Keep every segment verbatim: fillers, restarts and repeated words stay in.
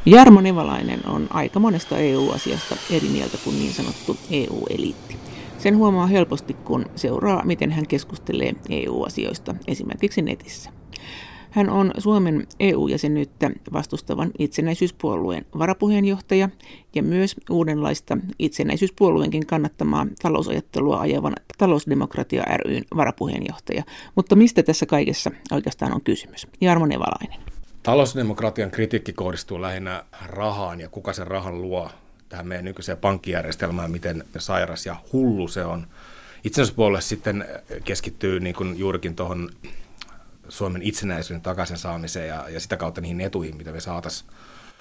Jarmo Nevalainen on aika monesta E U-asiasta eri mieltä kuin niin sanottu E U-eliitti. Sen huomaa helposti, kun seuraa, miten hän keskustelee E U-asioista esimerkiksi netissä. Hän on Suomen E U-jäsenyyttä vastustavan itsenäisyyspuolueen varapuheenjohtaja ja myös uudenlaista itsenäisyyspuolueenkin kannattamaa talousajattelua ajavan Talousdemokratia ry:n varapuheenjohtaja. Mutta mistä tässä kaikessa oikeastaan on kysymys? Jarmo Nevalainen. Talousdemokratian kritiikki kohdistuu lähinnä rahaan ja kuka sen rahan luo tähän meidän nykyiseen pankkijärjestelmään, miten sairas ja hullu se on. Itsenäisyyspuolue sitten keskittyy niin kuin juurikin tuohon Suomen itsenäisyyden takaisin saamiseen ja, ja sitä kautta niihin etuihin, mitä me saataisiin.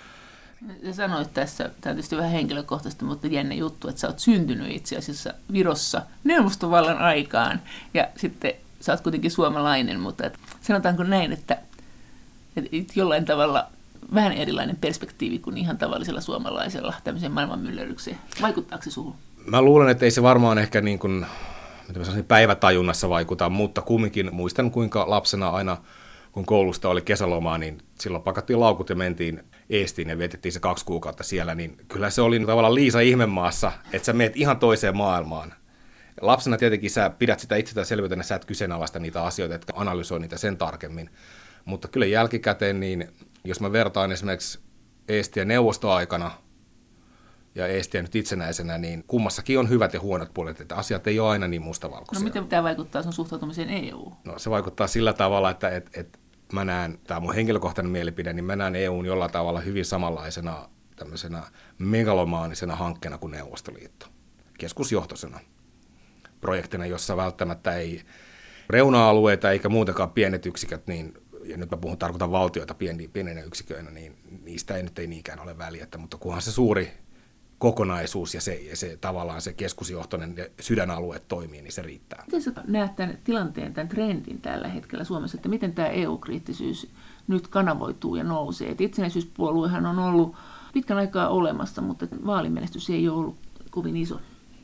Ja sanoit tässä, tämä on tietysti vähän henkilökohtaisesti, mutta jännä juttu, että sä oot syntynyt itse asiassa Virossa neuvostovallan aikaan ja sitten sä oot kuitenkin suomalainen, mutta et, sanotaanko näin, että et jollain tavalla vähän erilainen perspektiivi kuin ihan tavallisella suomalaisella tämmöiseen maailmanmyllerrykseen. Vaikuttaako se suhun? Mä luulen, että ei se varmaan ehkä niin kuin päivätajunnassa vaikuta, mutta kumminkin muistan, kuinka lapsena aina, kun koulusta oli kesälomaa, niin silloin pakattiin laukut ja mentiin Eestiin ja vietettiin se kaksi kuukautta siellä, niin kyllä se oli tavallaan Liisa ihmemaassa, että sä meet ihan toiseen maailmaan. Lapsena tietenkin sä pidät sitä itsestäänselvyytenä, sä et kyseenalaista niitä asioita, etkä analysoi niitä sen tarkemmin, mutta kyllä jälkikäteen, niin jos mä vertaan esimerkiksi Eestiä neuvostoaikana ja Eestiä nyt itsenäisenä, niin kummassakin on hyvät ja huonot puolet, että asiat ei ole aina niin mustavalkoisia. No miten tämä vaikuttaa sun suhtautumiseen E U? No se vaikuttaa sillä tavalla, että et, et mä näen, tämä on mun henkilökohtainen mielipide, niin mä näen E U:n jollain tavalla hyvin samanlaisena tämmöisenä megalomaanisena hankkeena kuin Neuvostoliitto. Keskusjohtoisena projektina, jossa välttämättä ei reuna-alueita eikä muutenkaan pienet yksiköt, niin ja nyt mä puhun, tarkoitan valtioita pieni, pienenä yksiköinä, niin niistä ei nyt ei niinkään ole väliä, mutta kunhan se suuri kokonaisuus ja se, ja se tavallaan se keskusjohtoinen sydänalue toimii, niin se riittää. Miten sä näet tämän tilanteen, tämän trendin tällä hetkellä Suomessa, että miten tämä E U-kriittisyys nyt kanavoituu ja nousee? Et itsenäisyyspuoluehan on ollut pitkän aikaa olemassa, mutta vaalimenestys ei ole ollut kovin iso.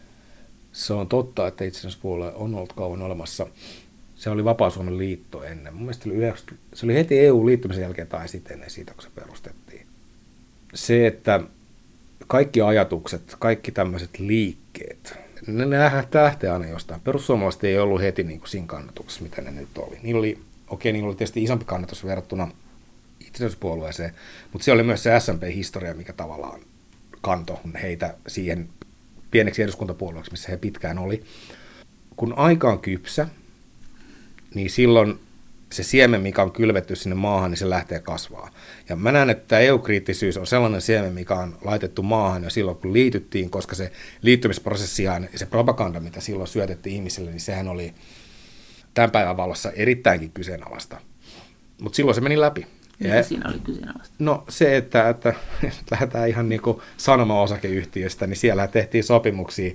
Se on totta, että itsenäisyyspuolue on ollut kauan olemassa. Se oli Vapaa-Suomen liitto ennen. Mun mielestä oli yhdeksänkymmentä, se oli heti E U-liittymisen jälkeen tai sitten ennen siitä, kun se perustettiin. Se, että kaikki ajatukset, kaikki tämmöiset liikkeet, ne lähtee aina jostain. Perussuomalaiset ei ollut heti niin kuin siinä kannatuksessa, mitä ne nyt oli. Niillä oli, okei, niillä oli tietysti isompi kannatus verrattuna itsenäisyyspuolueeseen, mutta se oli myös se S M P-historia, mikä tavallaan kantoi heitä siihen pieneksi eduskuntapuolueeksi, missä he pitkään oli. Kun aika on kypsä, niin silloin se siemen, mikä on kylvetty sinne maahan, niin se lähtee kasvaa. Ja mä näen, että E U-kriittisyys on sellainen siemen, mikä on laitettu maahan jo silloin, kun liityttiin, koska se liittymisprosessiaan ja se propaganda, mitä silloin syötettiin ihmisille, niin sehän oli tämän päivän valossa erittäinkin kyseenalaista. Mutta silloin se meni läpi. Mitä siinä oli kyseenalaista? No se, että, että lähdetään ihan niin kuin sanoma-osakeyhtiöstä, niin siellä tehtiin sopimuksia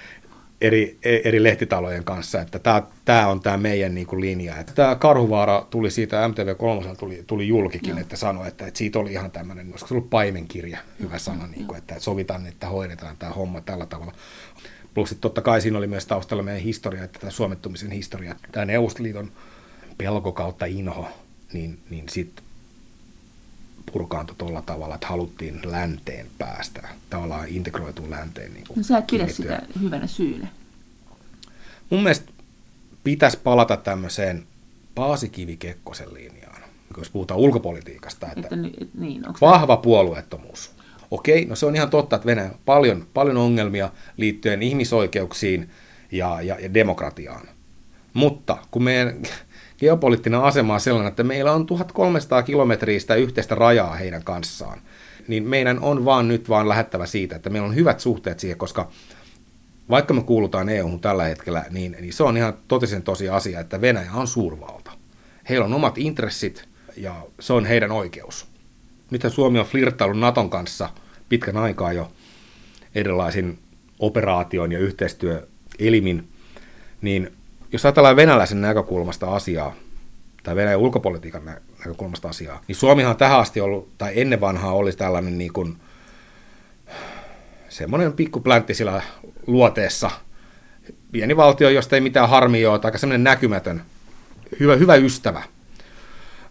Eri, eri lehtitalojen kanssa, että tämä, tämä on tämä meidän niin kuin linja. Että tämä Karhuvaara tuli siitä, M T V kolme tuli, tuli julkikin, no. että sanoi, että, että siitä oli ihan tämmöinen, olisiko se ollut paimenkirja, hyvä sana, no. niin kuin, että sovitaan, että hoidetaan tämä homma tällä tavalla. Plus että totta kai siinä oli myös taustalla meidän historia, että tämä suomettumisen historia, tämä Neuvostoliiton pelko kautta inho, niin, niin sitten purkaantui tuolla tavalla, että haluttiin länteen päästä, tavallaan integroituun länteen. Niin no sä et pidä sitä hyvänä syynä. Mun mielestä pitäisi palata tämmöiseen Paasikivi-Kekkosen linjaan, jos puhutaan ulkopolitiikasta, että, että niin, vahva puolueettomuus. Okei, no se on ihan totta, että Venäjä on paljon, paljon ongelmia liittyen ihmisoikeuksiin ja, ja, ja demokratiaan, mutta kun meidän geopoliittinen asema on sellainen, että meillä on tuhatkolmesataa kilometriä sitä yhteistä rajaa heidän kanssaan, niin meidän on vaan nyt vaan lähettävä siitä, että meillä on hyvät suhteet siihen, koska vaikka me kuulutaan E U:hun tällä hetkellä, niin, niin se on ihan totisen tosi asia, että Venäjä on suurvalta. Heillä on omat intressit ja se on heidän oikeus. Nythän Suomi on flirttaillut Naton kanssa pitkän aikaa jo erilaisin operaation ja yhteistyöelimin, niin jos ajatellaan venäläisen näkökulmasta asiaa, tai Venäjän ulkopolitiikan näkökulmasta asiaa, niin Suomihan on tähän asti ollut, tai ennen vanhaa oli tällainen niin kuin semmoinen pikku pläntti sillä luoteessa, pieni valtio, josta ei mitään harmia ole, aika semmoinen näkymätön, hyvä, hyvä ystävä.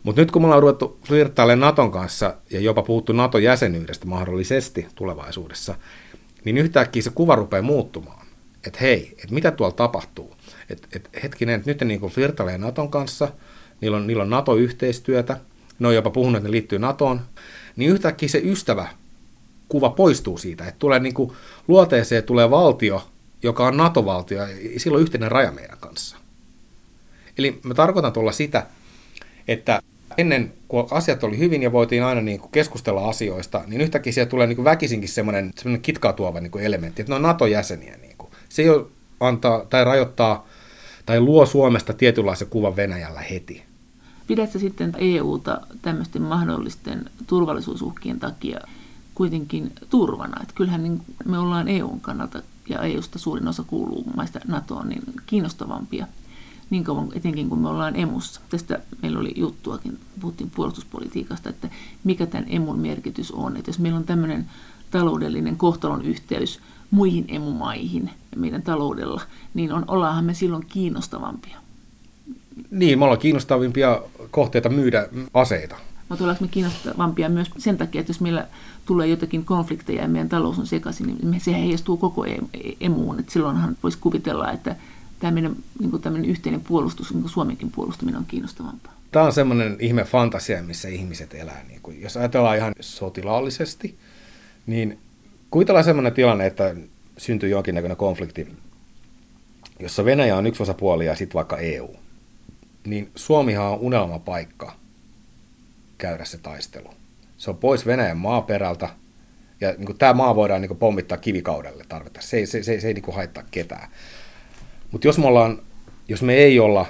Mutta nyt kun me ollaan ruvettu flirttailemaan Naton kanssa ja jopa puhuttu NATO-jäsenyydestä mahdollisesti tulevaisuudessa, niin yhtäkkiä se kuva rupeaa muuttumaan. Että hei, että mitä tuolla tapahtuu? Että et, hetkinen, että nyt ne niin flirttailee Naton kanssa, niillä on, niillä on NATO-yhteistyötä, ne on jopa puhunut, että ne liittyy NATOon, niin yhtäkkiä se ystävä kuva poistuu siitä, että tulee niin kuin luoteeseen tulee valtio, joka on NATO-valtio, ja sillä on yhteinen raja meidän kanssa. Eli mä tarkoitan tuolla sitä, että ennen kuin asiat oli hyvin ja voitiin aina niin kuin keskustella asioista, niin yhtäkkiä siellä tulee niin kuin väkisinkin semmoinen, semmoinen kitkaa tuova niin kuin elementti, että ne on NATO-jäseniä. Niin kuin. Se ei ole antaa tai rajoittaa tai luo Suomesta tietynlaisen kuvan Venäjällä heti. Pidätkö sitten E U:ta tämmöisten mahdollisten turvallisuusuhkien takia kuitenkin turvana? Että kyllähän niin me ollaan E U:n kannalta, ja E U:sta suurin osa kuuluu maista NATOon, niin kiinnostavampia. Niin kauan etenkin kun me ollaan emussa. Tästä meillä oli juttuakin, puhuttiin puolustuspolitiikasta, että mikä tämän emun merkitys on. Että jos meillä on tämmöinen taloudellinen kohtalon yhteys muihin emumaihin meidän taloudella, niin on, ollaanhan me silloin kiinnostavampia. Niin, me ollaan kiinnostavimpia kohteita myydä aseita. Mutta ollaanko me kiinnostavampia myös sen takia, että jos meillä tulee jotakin konflikteja ja meidän talous on sekaisin, niin se heijastuu koko emuun. Että silloinhan voisi kuvitella, että tämä meidän niin tämmöinen yhteinen puolustus, niin Suomenkin puolustaminen on kiinnostavampaa. Tämä on semmoinen ihme fantasia, missä ihmiset elää. Niin kuin, jos ajatellaan ihan sotilaallisesti, niin kuvitellaan semmoinen tilanne, että syntyy jonkinnäköinen konflikti, jossa Venäjä on yksi osapuoli ja sitten vaikka E U. Niin Suomihan on unelmapaikka käydä se taistelu. Se on pois Venäjän maaperältä, ja niin kuin, tämä maa voidaan niin kuin, pommittaa kivikaudelle tarvittaessa. Se, se, se, se ei niin kuin, haittaa ketään. Mutta jos me ollaan, jos me ei olla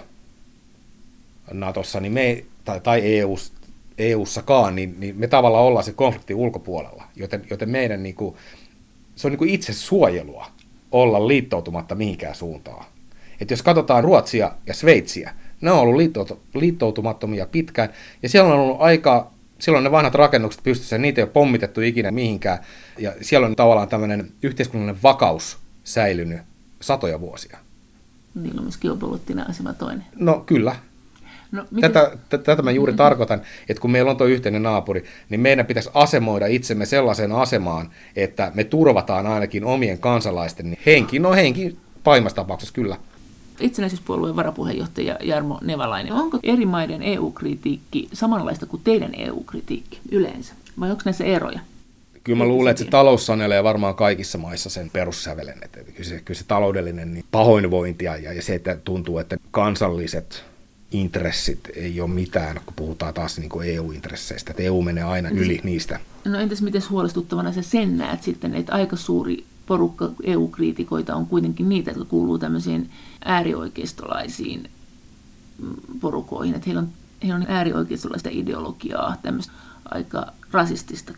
Natossa niin me, tai, tai E U:ssa, E U:ssakaan, niin, niin me tavallaan ollaan se konfliktin ulkopuolella. Joten, joten meidän niin kuin, se on niin kuin itse suojelua olla liittoutumatta mihinkään suuntaan. Et jos katsotaan Ruotsia ja Sveitsiä, ne on ollut liittoutumattomia pitkään, ja siellä on ollut aika, silloin ne vanhat rakennukset pystyssä, niitä ei ole pommitettu ikinä mihinkään, ja siellä on tavallaan tämmöinen yhteiskunnallinen vakaus säilynyt satoja vuosia. Niillä on myös geopoliittinen asema toinen. No kyllä. No, miten... tätä, t- tätä mä juuri mm-hmm. tarkoitan, että kun meillä on tuo yhteinen naapuri, niin meidän pitäisi asemoida itsemme sellaiseen asemaan, että me turvataan ainakin omien kansalaisten henki. No henki pahimmassa tapauksessa kyllä. Itsenäisyyspuolueen varapuheenjohtaja Jarmo Nevalainen, onko eri maiden E U-kritiikki samanlaista kuin teidän E U-kritiikki yleensä? Vai onko näissä eroja? Kyllä mä luulen, että se talous sanelee varmaan kaikissa maissa sen perussävelen. Että kyllä, se, kyllä se taloudellinen niin pahoinvointi ja, ja se, että tuntuu, että kansalliset intressit ei ole mitään, kun puhutaan taas niin kuin E U-intresseistä. Että E U menee aina yli niistä. No entäs miten huolestuttavana sä sen näet sitten, että aika suuri porukka E U-kriitikoita on kuitenkin niitä, jotka kuuluu tämmöisiin äärioikeistolaisiin porukoihin. Että heillä on, heillä on äärioikeistolaista ideologiaa, tämmöistä aika rasistista.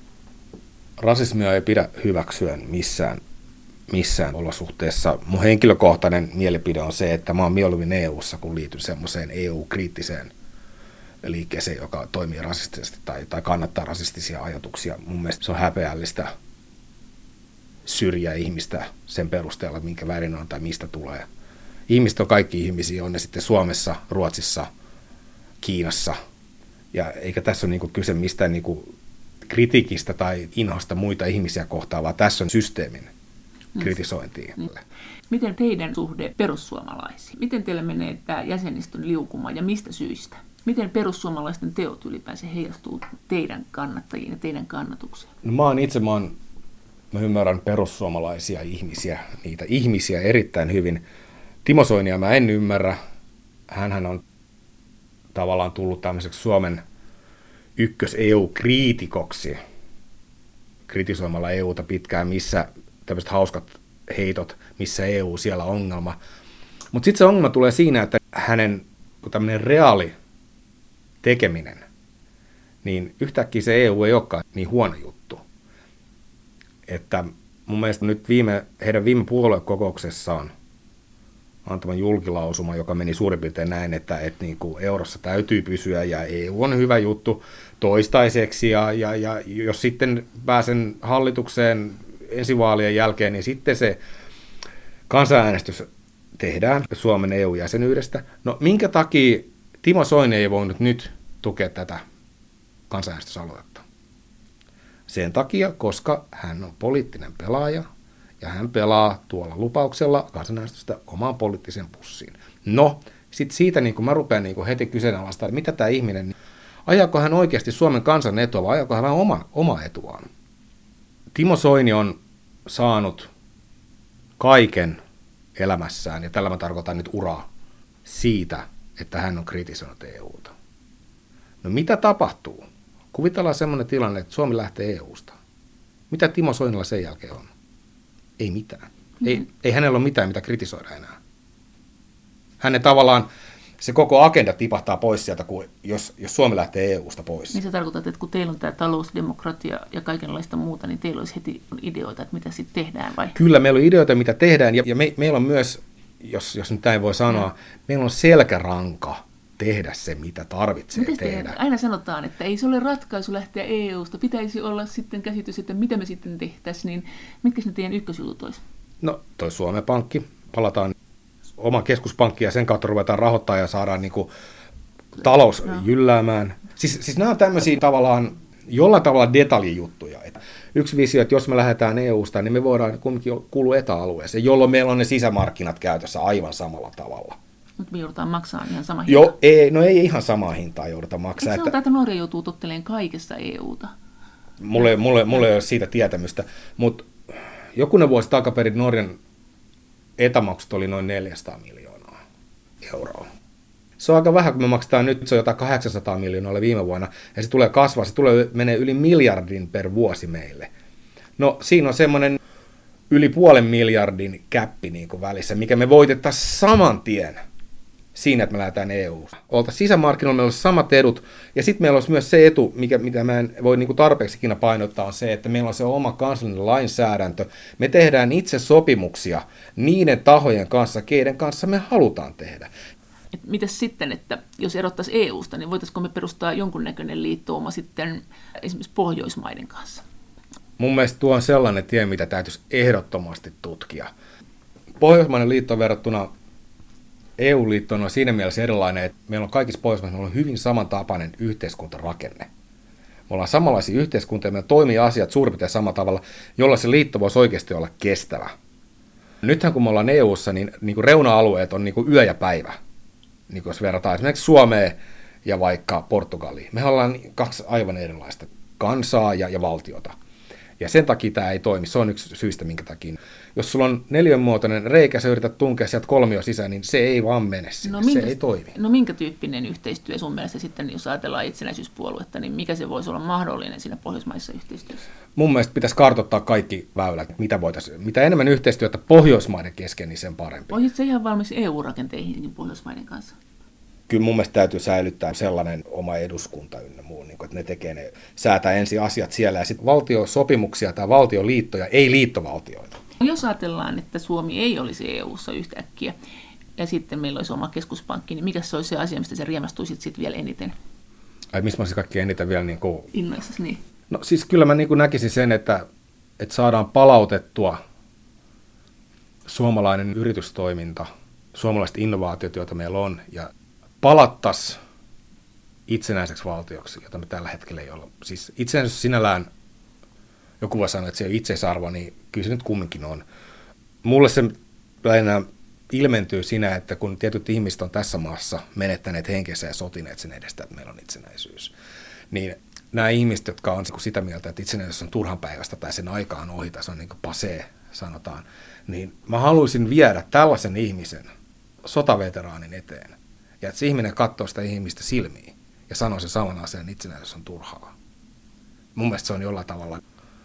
Rasismia ei pidä hyväksyä missään, missään olosuhteessa. Mun henkilökohtainen mielipide on se, että mä oon mieluummin E U:ssa, kun liityn semmoiseen E U-kriittiseen liikkeeseen, joka toimii rasistisesti tai, tai kannattaa rasistisia ajatuksia. Mun mielestä se on häpeällistä syrjää ihmistä sen perusteella, minkä värin on tai mistä tulee. Ihmiset on kaikki ihmisiä, on ne sitten Suomessa, Ruotsissa, Kiinassa. Ja eikä tässä ole niinku kyse mistään niinku kritiikistä tai inhosta muita ihmisiä kohtaan, vaan tässä on systeemin kritisointiin. Niin. Miten teidän suhde perussuomalaisiin? Miten teillä menee tämä jäsenistön liukuma ja mistä syistä? Miten perussuomalaisten teot ylipäänsä heijastuu teidän kannattajiin ja teidän kannatukseen? No mä oon itse, mä, oon, mä ymmärrän perussuomalaisia ihmisiä, niitä ihmisiä erittäin hyvin. Timo Soinia mä en ymmärrä. Hänhän on tavallaan tullut tämmöiseksi Suomen ykkös-E U-kriitikoksi, kritisoimalla E U:ta pitkään, missä tämmöiset hauskat heitot, missä E U siellä ongelma. Mutta sitten se ongelma tulee siinä, että hänen tämmöinen reaali tekeminen, niin yhtäkkiä se E U ei olekaan niin huono juttu. Että mun mielestä nyt viime, heidän viime puoluekokouksessaan antaman julkilausuma, joka meni suurin piirtein näin, että, että niin kuin eurossa täytyy pysyä ja E U on hyvä juttu toistaiseksi ja, ja, ja jos sitten pääsen hallitukseen ensi vaalien jälkeen, niin sitten se kansanäänestys tehdään Suomen E U-jäsenyydestä. No minkä takia Timo Soini ei voinut nyt tukea tätä kansanäänestysaloitetta. Sen takia, koska hän on poliittinen pelaaja ja hän pelaa tuolla lupauksella kansanäänestystä omaan poliittiseen pussiin. No, sitten siitä niin kun mä rupean niin kun heti kyseenalaistamaan, mitä tämä ihminen, ajaako hän oikeasti Suomen kansan etua vai ajaako hän vain oma, oma etuaan? Timo Soini on saanut kaiken elämässään, ja tällä mä tarkoitan nyt uraa, siitä, että hän on kritisoinut E U:ta. No mitä tapahtuu? Kuvitellaan semmoinen tilanne, että Suomi lähtee E U:sta. Mitä Timo Soinilla sen jälkeen on? Ei mitään. Mm-hmm. Ei, ei hänellä ole mitään, mitä kritisoida enää. Hänen tavallaan se koko agenda tipahtaa pois sieltä, kun jos, jos Suomi lähtee E U:sta pois. Niin sä tarkoitat, että kun teillä on tämä talousdemokratia ja kaikenlaista muuta, niin teillä olisi heti ideoita, että mitä sitten tehdään vai? Kyllä, meillä on ideoita, mitä tehdään, ja, ja me, meillä on myös, jos, jos nyt näin voi sanoa, ja. meillä on selkäranka tehdä se, mitä tarvitsee Mites tehdä. Te, aina sanotaan, että ei se ole ratkaisu lähteä E U:sta, pitäisi olla sitten käsitys, että mitä me sitten tehtäisiin, niin mitkä ne teidän ykkösjutut olisi? No, toi Suomen Pankki, palataan oman keskuspankki ja sen kautta ruvetaan rahoittaa ja saadaan niin kuin talous no. jylläämään. Siis, siis nämä on tämmöisiä tavallaan jollain tavalla detaljijuttuja. Et yksi visio, että jos me lähdetään E U:sta, niin me voidaan kumminkin kuulua etäalueeseen, jolloin meillä on ne sisämarkkinat käytössä aivan samalla tavalla. Mutta me joudutaan maksamaan ihan sama hinta. Joo, ei, no ei ihan samaa hintaa jouduta maksaa. Eikö se että... että Norja joutuu tottelemaan kaikessa E U:ta? Mulle, mulle, mulle ei ole siitä tietämystä, mutta jokunen vuosi takaperin Norjan etämaksut oli noin neljäsataa miljoonaa euroa. Se on aika vähän, kun me maksetaan nyt, se on jotain kahdeksansataa miljoonaa oli viime vuonna, ja se tulee kasvaa, se tulee, menee yli miljardin per vuosi meille. No siinä on semmoinen yli puolen miljardin käppi niin kuin välissä, mikä me voitettaisiin saman tien siinä, että me lähdetään E U:sta. Oltaisiin sisämarkkinoilla, meillä olisi samat edut, ja sitten meillä olisi myös se etu, mikä, mitä mä en voi niin kuin tarpeeksi ikinä painottaa, on se, että meillä on se oma kansallinen lainsäädäntö. Me tehdään itse sopimuksia niiden tahojen kanssa, keiden kanssa me halutaan tehdä. Et mitäs sitten, että jos erottaisiin E U:sta, niin voitaisiinko me perustaa jonkunnäköinen liittouma sitten esimerkiksi Pohjoismaiden kanssa? Mun mielestä tuo on sellainen tie, mitä täytyisi ehdottomasti tutkia. Pohjoismainen liitto verrattuna E U-liittoon on siinä mielessä erilainen, että meillä on kaikissa Pohjoismaissa on hyvin samantapainen yhteiskuntarakenne. Me ollaan samanlaisia yhteiskuntia, meillä toimii asiat suurin piirtein samalla tavalla, jolla se liitto voisi oikeasti olla kestävä. Nythän kun me ollaan E U:ssa, niin, niin kuin reuna-alueet on niin kuin yö ja päivä. Niin kuin jos verrataan esimerkiksi Suomeen ja vaikka Portugaliin. Me ollaan kaksi aivan erilaista kansaa ja, ja valtiota. Ja sen takia tämä ei toimi. Se on yksi syystä, minkä takia. Jos sulla on neliönmuotoinen reikä, sä yrität tunkea sieltä kolmio sisään, niin se ei vaan mene sinne. No minkä, se ei toimi. No minkä tyyppinen yhteistyö sun mielestä sitten, jos ajatellaan itsenäisyyspuoluetta, niin mikä se voisi olla mahdollinen siinä pohjoismaisessa yhteistyössä? Mun mielestä pitäisi kartoittaa kaikki väylät, mitä voitaisiin. Mitä enemmän yhteistyötä Pohjoismaiden kesken, niin sen parempi. Olisitko se ihan valmis E U-rakenteihin Pohjoismaiden kanssa? Kyllä mun mielestä täytyy säilyttää sellainen oma eduskunta ynnä muu, niin että ne tekee ne, säätää ensin asiat siellä ja sitten valtiosopimuksia tai valtioliittoja, ei liittovaltioita. Jos ajatellaan, että Suomi ei olisi E U:ssa yhtäkkiä ja sitten meillä olisi oma keskuspankki, niin mikä se olisi se asia, mistä sä riemastuisit sitten vielä eniten? Ai missä mä olisin kaikki eniten vielä niin kuin... Innoissasi, niin. No siis kyllä mä niin kuin näkisin sen, että, että saadaan palautettua suomalainen yritystoiminta, suomalaiset innovaatiot, joita meillä on, ja palattaisiin itsenäiseksi valtioksi, jota me tällä hetkellä ei olla. Siis itsenäisyys sinällään, joku voi sanoa, että se on itseisarvo, niin kyllä se nyt kumminkin on. Mulle se lähinnä ilmentyy siinä, että kun tietyt ihmiset on tässä maassa menettäneet henkensä ja sotineet sen edestä, että meillä on itsenäisyys, niin nämä ihmiset, jotka on sitä mieltä, että itsenäisyys on turhanpäiväistä tai sen aika on ohi, tai se on niin kuin pasee, sanotaan, niin mä haluaisin viedä tällaisen ihmisen sotaveteraanin eteen. Ja että se ihminen katsoo sitä ihmistä silmiin ja sanoo se saman asian, että itsenäisyys on turhaa. Mun mielestä se on jollain tavalla,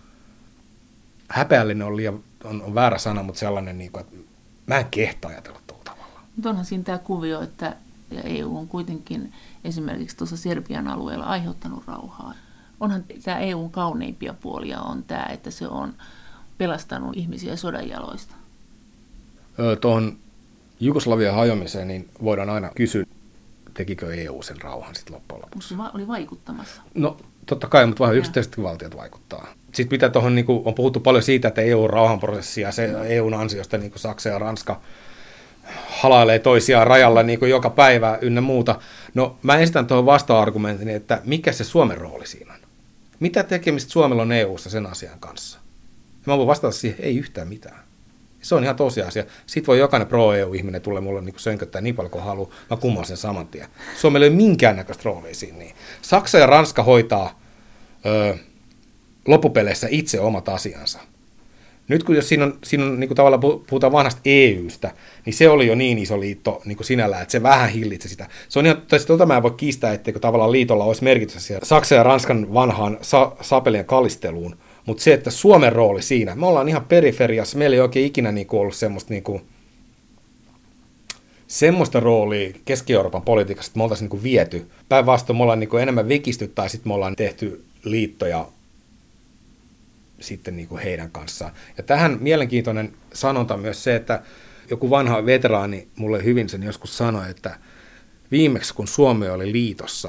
häpeällinen on, liian, on, on väärä sana, mutta sellainen, niin kuin, että mä en kehtaa ajatella tuolla tavalla. Mutta onhan siinä tämä kuvio, että ja E U on kuitenkin esimerkiksi tuossa Serbian alueella aiheuttanut rauhaa. Onhan tämä E U:n kauneimpia puolia on tämä, että se on pelastanut ihmisiä sodan jaloista. Öö, tuohon Jugoslavian hajoamiseen, niin voidaan aina kysyä, tekikö E U sen rauhan sitten loppujen lopuksi. Mutta se oli vaikuttamassa. No totta kai, mutta vähän yksittäiset valtiot vaikuttaa. Sitten mitä tuohon, niin on puhuttu paljon siitä, että E U on rauhanprosessi ja se E U:n ansiosta niin Saksa ja Ranska halailee toisiaan rajalla niin joka päivä ynnä muuta. No mä esitän tuohon vasta-argumentin, että mikä se Suomen rooli siinä on? Mitä tekemistä Suomella on E U:ssa sen asian kanssa? Ja mä voin vastata siihen, ei yhtään mitään. Se on ihan tosiasia. Sitten voi jokainen pro-E U-ihminen tulla mulle niin sönköttää niin paljon kuin haluaa. Mä kummaan sen saman tien. Suomella ei ole minkäännäköistä roolia siinä. Niin. Saksa ja Ranska hoitaa ö, loppupeleissä itse omat asiansa. Nyt kun jos siinä on, siinä on niin kuin tavallaan puhutaan vanhasta E U:stä, niin se oli jo niin iso liitto niin kuin sinällään, että se vähän hillitsi sitä. Se on ihan, tota mä en voi kiistää, etteikö tavallaan liitolla olisi merkitystä siellä Saksan ja Ranskan vanhaan sa- sapelien kalisteluun. Mutta se, että Suomen rooli siinä, me ollaan ihan periferiassa, meillä ei oikein ikinä niinku ollut semmoista, niinku, semmoista roolia Keski-Euroopan politiikassa, että me oltaisiin niinku viety. Päinvastoin me ollaan niinku enemmän vikisty tai sitten me ollaan tehty liittoja sitten niinku heidän kanssaan. Ja tähän mielenkiintoinen sanonta myös se, että joku vanha veteraani mulle hyvin sen joskus sanoi, että viimeksi kun Suomi oli liitossa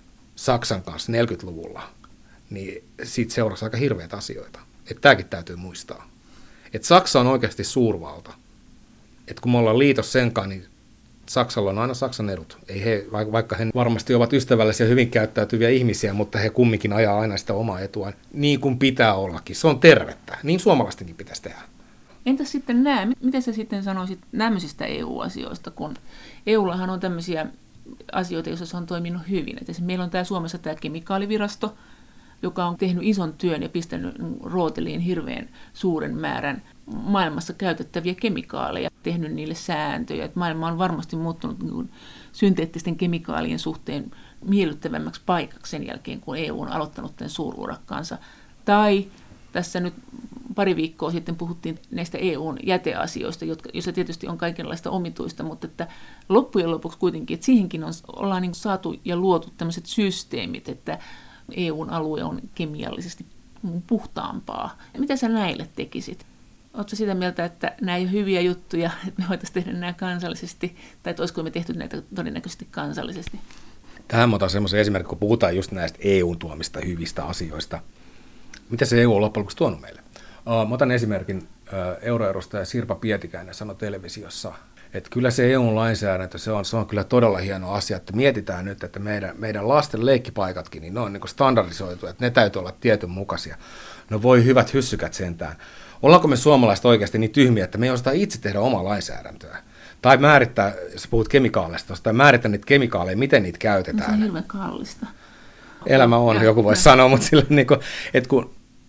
Saksan kanssa neljäkymmentäluvulla, niin siitä seurasi aika hirveitä asioita. Että tämäkin täytyy muistaa. Että Saksa on oikeasti suurvalta. Että kun me ollaan liitossa senkaan, niin Saksalla on aina Saksan edut. Ei he, vaikka he varmasti ovat ystävällisiä ja hyvin käyttäytyviä ihmisiä, mutta he kumminkin ajaa aina sitä omaa etua niin kuin pitää ollakin. Se on tervettä. Niin suomalaistenkin pitäisi tehdä. Entäs sitten nämä? Miten sä sitten sanoisit tämmöisistä E U-asioista, kun E Ullahan on tämmöisiä asioita, joissa se on toiminut hyvin. Et meillä on täällä Suomessa tämä kemikaalivirasto, joka on tehnyt ison työn ja pistänyt rooteliin hirveän suuren määrän maailmassa käytettäviä kemikaaleja, tehnyt niille sääntöjä. Että maailma on varmasti muuttunut niin synteettisten kemikaalien suhteen miellyttävämmäksi paikaksi sen jälkeen, kun E U on aloittanut tämän suururakkaansa. Tai tässä nyt pari viikkoa sitten puhuttiin näistä E U:n jäteasioista, joissa tietysti on kaikenlaista omituista, mutta että loppujen lopuksi kuitenkin, että siihenkin on, ollaan niin saatu ja luotu tämmöiset systeemit, että E U:n alue on kemiallisesti puhtaampaa. Mitä sä näille tekisit? Oletko sitä mieltä, että nämä ei ole hyviä juttuja, että me voitaisiin tehdä nämä kansallisesti, tai että olisiko me tehty näitä todennäköisesti kansallisesti? Tähän mä otan semmoisen esimerkin, kun puhutaan just näistä E U:n tuomista hyvistä asioista. Mitä se E U on loppujen lopuksi tuonut meille? Mä otan esimerkin, euroedustaja Sirpa Pietikäinen sanoi televisiossa, että kyllä se E U-lainsäädäntö, se on, se on kyllä todella hieno asia, että mietitään nyt, että meidän, meidän lasten leikkipaikatkin, niin ne on niin kuin standardisoitu, että ne täytyy olla tietyn mukaisia. No voi hyvät hyssykät sentään. Ollaanko me suomalaiset oikeasti niin tyhmiä, että me ei osata itse tehdä omaa lainsäädäntöä? Tai määrittää, jos puhut kemikaaleista, tai määrittää niitä kemikaaleja, miten niitä käytetään. No se on hirveän kallista. Elämä on, ja, joku voisi sanoa, mutta sillä, niin kuin, että kun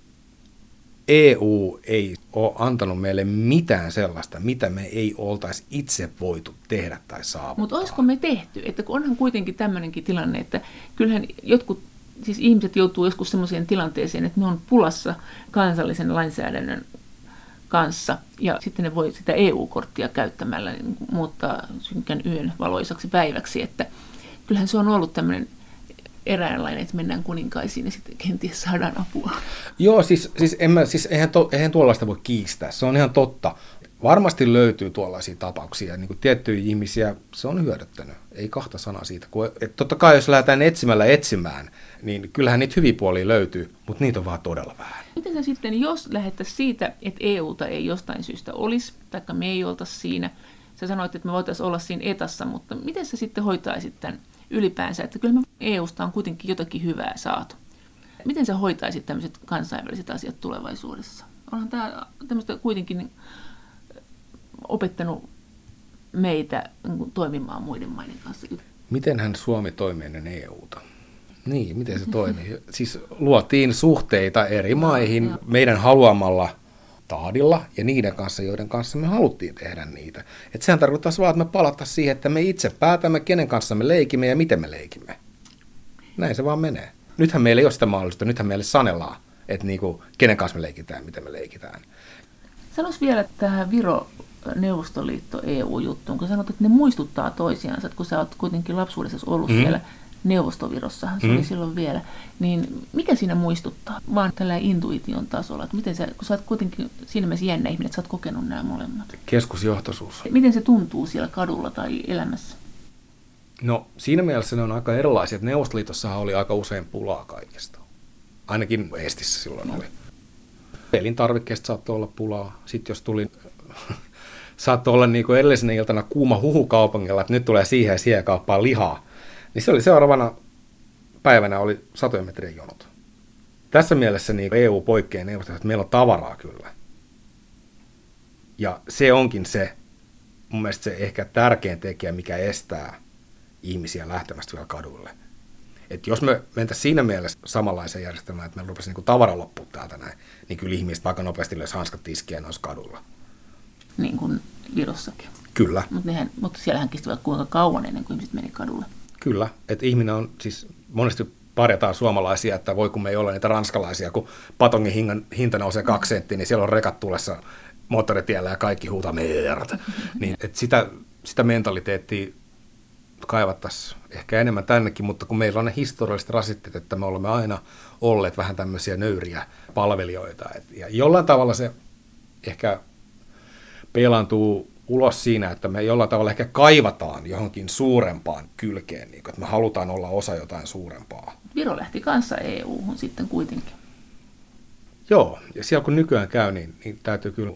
E U ei ole antanut meille mitään sellaista, mitä me ei oltaisi itse voitu tehdä tai saavuttaa. Mutta olisiko me tehty? Että kun onhan kuitenkin tämmöinenkin tilanne, että kyllähän jotkut, siis ihmiset joutuu joskus semmoiseen tilanteeseen, että ne on pulassa kansallisen lainsäädännön kanssa, ja sitten ne voi sitä E U-korttia käyttämällä niin muuttaa synkän yön valoisaksi päiväksi, että kyllähän se on ollut tämmöinen eräänlainen, että mennään kuninkaisiin ja sitten kenties saadaan apua. Joo, siis, siis, en mä, siis eihän, to, eihän tuollaista voi kiistää, se on ihan totta. Varmasti löytyy tuollaisia tapauksia, niin kuin tiettyjä ihmisiä se on hyödyttänyt, ei kahta sanaa siitä. Kun, et totta kai jos lähdetään etsimällä etsimään, niin kyllähän niitä hyviä puolia löytyy, mutta niitä on vaan todella vähän. Miten se sitten, jos lähdettäisiin siitä, että E U:ta ei jostain syystä olisi, taikka me ei oltaisi siinä, sä sanoit, että me voitaisiin olla siinä etassa, mutta miten sä sitten hoitaisit tämän ylipäänsä, että kyllä me E U:sta on kuitenkin jotakin hyvää saatu. Miten sä hoitaisit tämmöiset kansainväliset asiat tulevaisuudessa? Onhan tämä tämmöistä kuitenkin opettanut meitä toimimaan muiden maiden kanssa. Mitenhän Suomi toimii ennen E U:ta? Niin, miten se toimii? Siis luotiin suhteita eri maihin no, meidän haluamalla tahdilla ja niiden kanssa, joiden kanssa me haluttiin tehdä niitä. Että sehän tarkoittaisi vaan, että me palattaisiin siihen, että me itse päätämme, kenen kanssa me leikimme ja miten me leikimme. Näin se vaan menee. Nythän meillä ei ole sitä mahdollista, nythän meille sanellaan, että niinku, kenen kanssa me leikitään ja miten me leikitään. Sanois vielä tähän Viro Neuvostoliitto E U-juttuun, kun sanot, että ne muistuttaa toisiansa, että kun sä oot kuitenkin lapsuudessa ollut mm. siellä Neuvostovirossahan, se mm. oli silloin vielä, niin mikä siinä muistuttaa? Vaan tällä intuition tasolla, että miten sä, kun sä oot kuitenkin siinä mielessä jännä ihminen, että sä oot kokenut nämä molemmat. Keskusjohtoisuus. Miten se tuntuu siellä kadulla tai elämässä? No siinä mielessä ne on aika erilaisia, että Neuvostoliitossahan oli aika usein pulaa kaikesta. Ainakin Estissä silloin no. oli. Elintarvikkeesta saattoi olla pulaa. Sitten jos tuli, saattoi olla niin kuin edellisenä iltana kuuma huhu kaupungilla, että nyt tulee siihen ja siihen kauppaan lihaa, Niin se oli seuraavana päivänä oli satojen metrien jonot. Tässä mielessä niin E U poikkeaa neuvostosta, että meillä on tavaraa kyllä. Ja se onkin se, mun mielestä se ehkä tärkein tekijä, mikä estää ihmisiä lähtemästä vielä kaduille. Että jos me mentäisiin siinä mielessä samanlaiseen järjestelmään, että meillä rupesi niin tavara loppua täältä näin, niin kyllä ihmiset aika nopeasti löisi hanskat tiskiä ja olisi kadulla. Niin kuin Virossakin. Kyllä. Mut nehän, mutta siellähän kestivät kuinka kauan ennen kuin ihmiset meni kadulle. Kyllä, että ihminen on siis monesti parjataan suomalaisia, että voi kun me ei ole niitä ranskalaisia, kun patongin hinnan, hinta nousee kaksi senttiä, niin siellä on rekat tulessa moottoritiellä ja kaikki huutaa meerät. Niin, että sitä, sitä mentaliteettia kaivattaisiin ehkä enemmän tännekin, mutta kun meillä on ne historialliset rasitteet, että me olemme aina olleet vähän tämmöisiä nöyriä palvelijoita. Et, ja jollain tavalla se ehkä peilaantuu ulos siinä, että me jollain tavalla ehkä kaivataan johonkin suurempaan kylkeen, niin että me halutaan olla osa jotain suurempaa. Viro lähti kanssa E U-hun sitten kuitenkin. Joo, ja siellä kun nykyään käy, niin, niin täytyy kyllä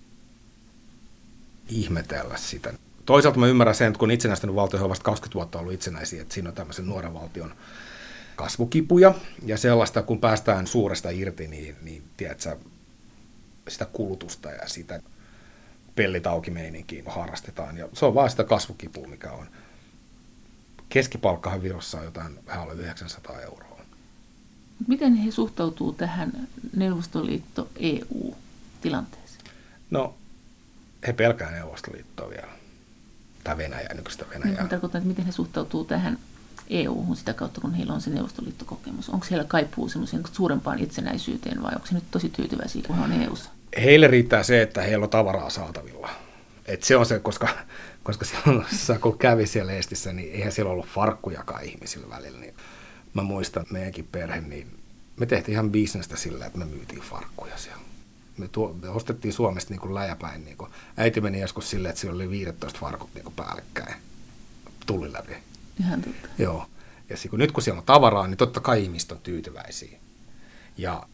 ihmetellä sitä. Toisaalta mä ymmärrän sen, että kun itsenäistynyt valtio on vasta kaksikymmentä vuotta ollut itsenäisiä, että siinä on tämmöisen nuoren valtion kasvukipuja, ja sellaista, kun päästään suuresta irti, niin, niin tiedätkö, sitä kulutusta ja sitä pellitaukimeininkiin harrastetaan, ja se on vaan sitä kasvukipua, mikä on. Keskipalkkahan Virossa on jotain vähän alle yhdeksänsataa euroa. Miten he suhtautuu tähän Neuvostoliitto-E U-tilanteeseen? No, he pelkää Neuvostoliittoa vielä. Tai Venäjää, nykyistä Venäjää. Niin, tarkoitan, että miten he suhtautuu tähän E U-hun sitä kautta, kun heillä on se Neuvostoliittokokemus. Onko heillä kaipuu semmoiseen suurempaan itsenäisyyteen vai onko se nyt tosi tyytyväisiä, kun he on E U:ssa? Heille riittää se, että heillä on tavaraa saatavilla. Et se on se, koska, koska silloin, kun kävi siellä Eestissä, niin eihän siellä ollut farkkujakaan ihmisillä välillä. Niin mä muistan meidänkin perhe, niin me tehtiin ihan bisnestä sillä, että me myytiin farkkuja siellä. Me, tuo, me ostettiin Suomesta niin kuin läjäpäin. Niin kuin. Äiti meni joskus silleen, että siellä oli viisitoista farkut niin kuin päällekkäin. Tuli läpi. Ihan totta. Joo. Ja kun nyt kun siellä on tavaraa, niin totta kai ihmiset on tyytyväisiä. Ja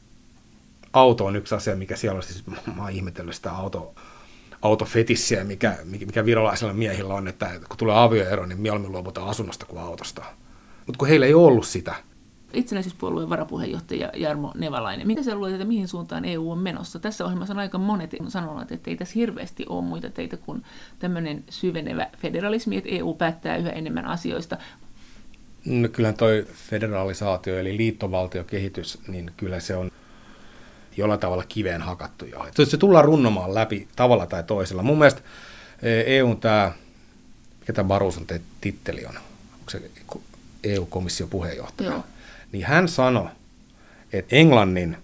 auto on yksi asia, mikä siellä on, siis mä oon ihmetellyt sitä auto, autofetissiä, mikä, mikä virolaisilla miehillä on, että kun tulee avioero, niin mieluummin luovutaan asunnosta kuin autosta. Mutta kun heillä ei ollut sitä. Itsenäisyyspuolueen varapuheenjohtaja Jarmo Nevalainen. Mitä sä luulet, että mihin suuntaan E U on menossa? Tässä ohjelmassa on aika monet sanonut, että ei tässä hirveästi ole muita teitä kuin tämmöinen syvenevä federalismi, että E U päättää yhä enemmän asioista. No, kyllähän toi federalisaatio eli liittovaltiokehitys, niin kyllä se on jollain tavalla kiveen hakattu jo. Se tullaan runnomaan läpi tavalla tai toisella. Mun mielestä E U:n tämä, mikä tämä Barroson titteli on, onko se E U-komission puheenjohtaja? Joo. Niin hän sanoi, että Englannin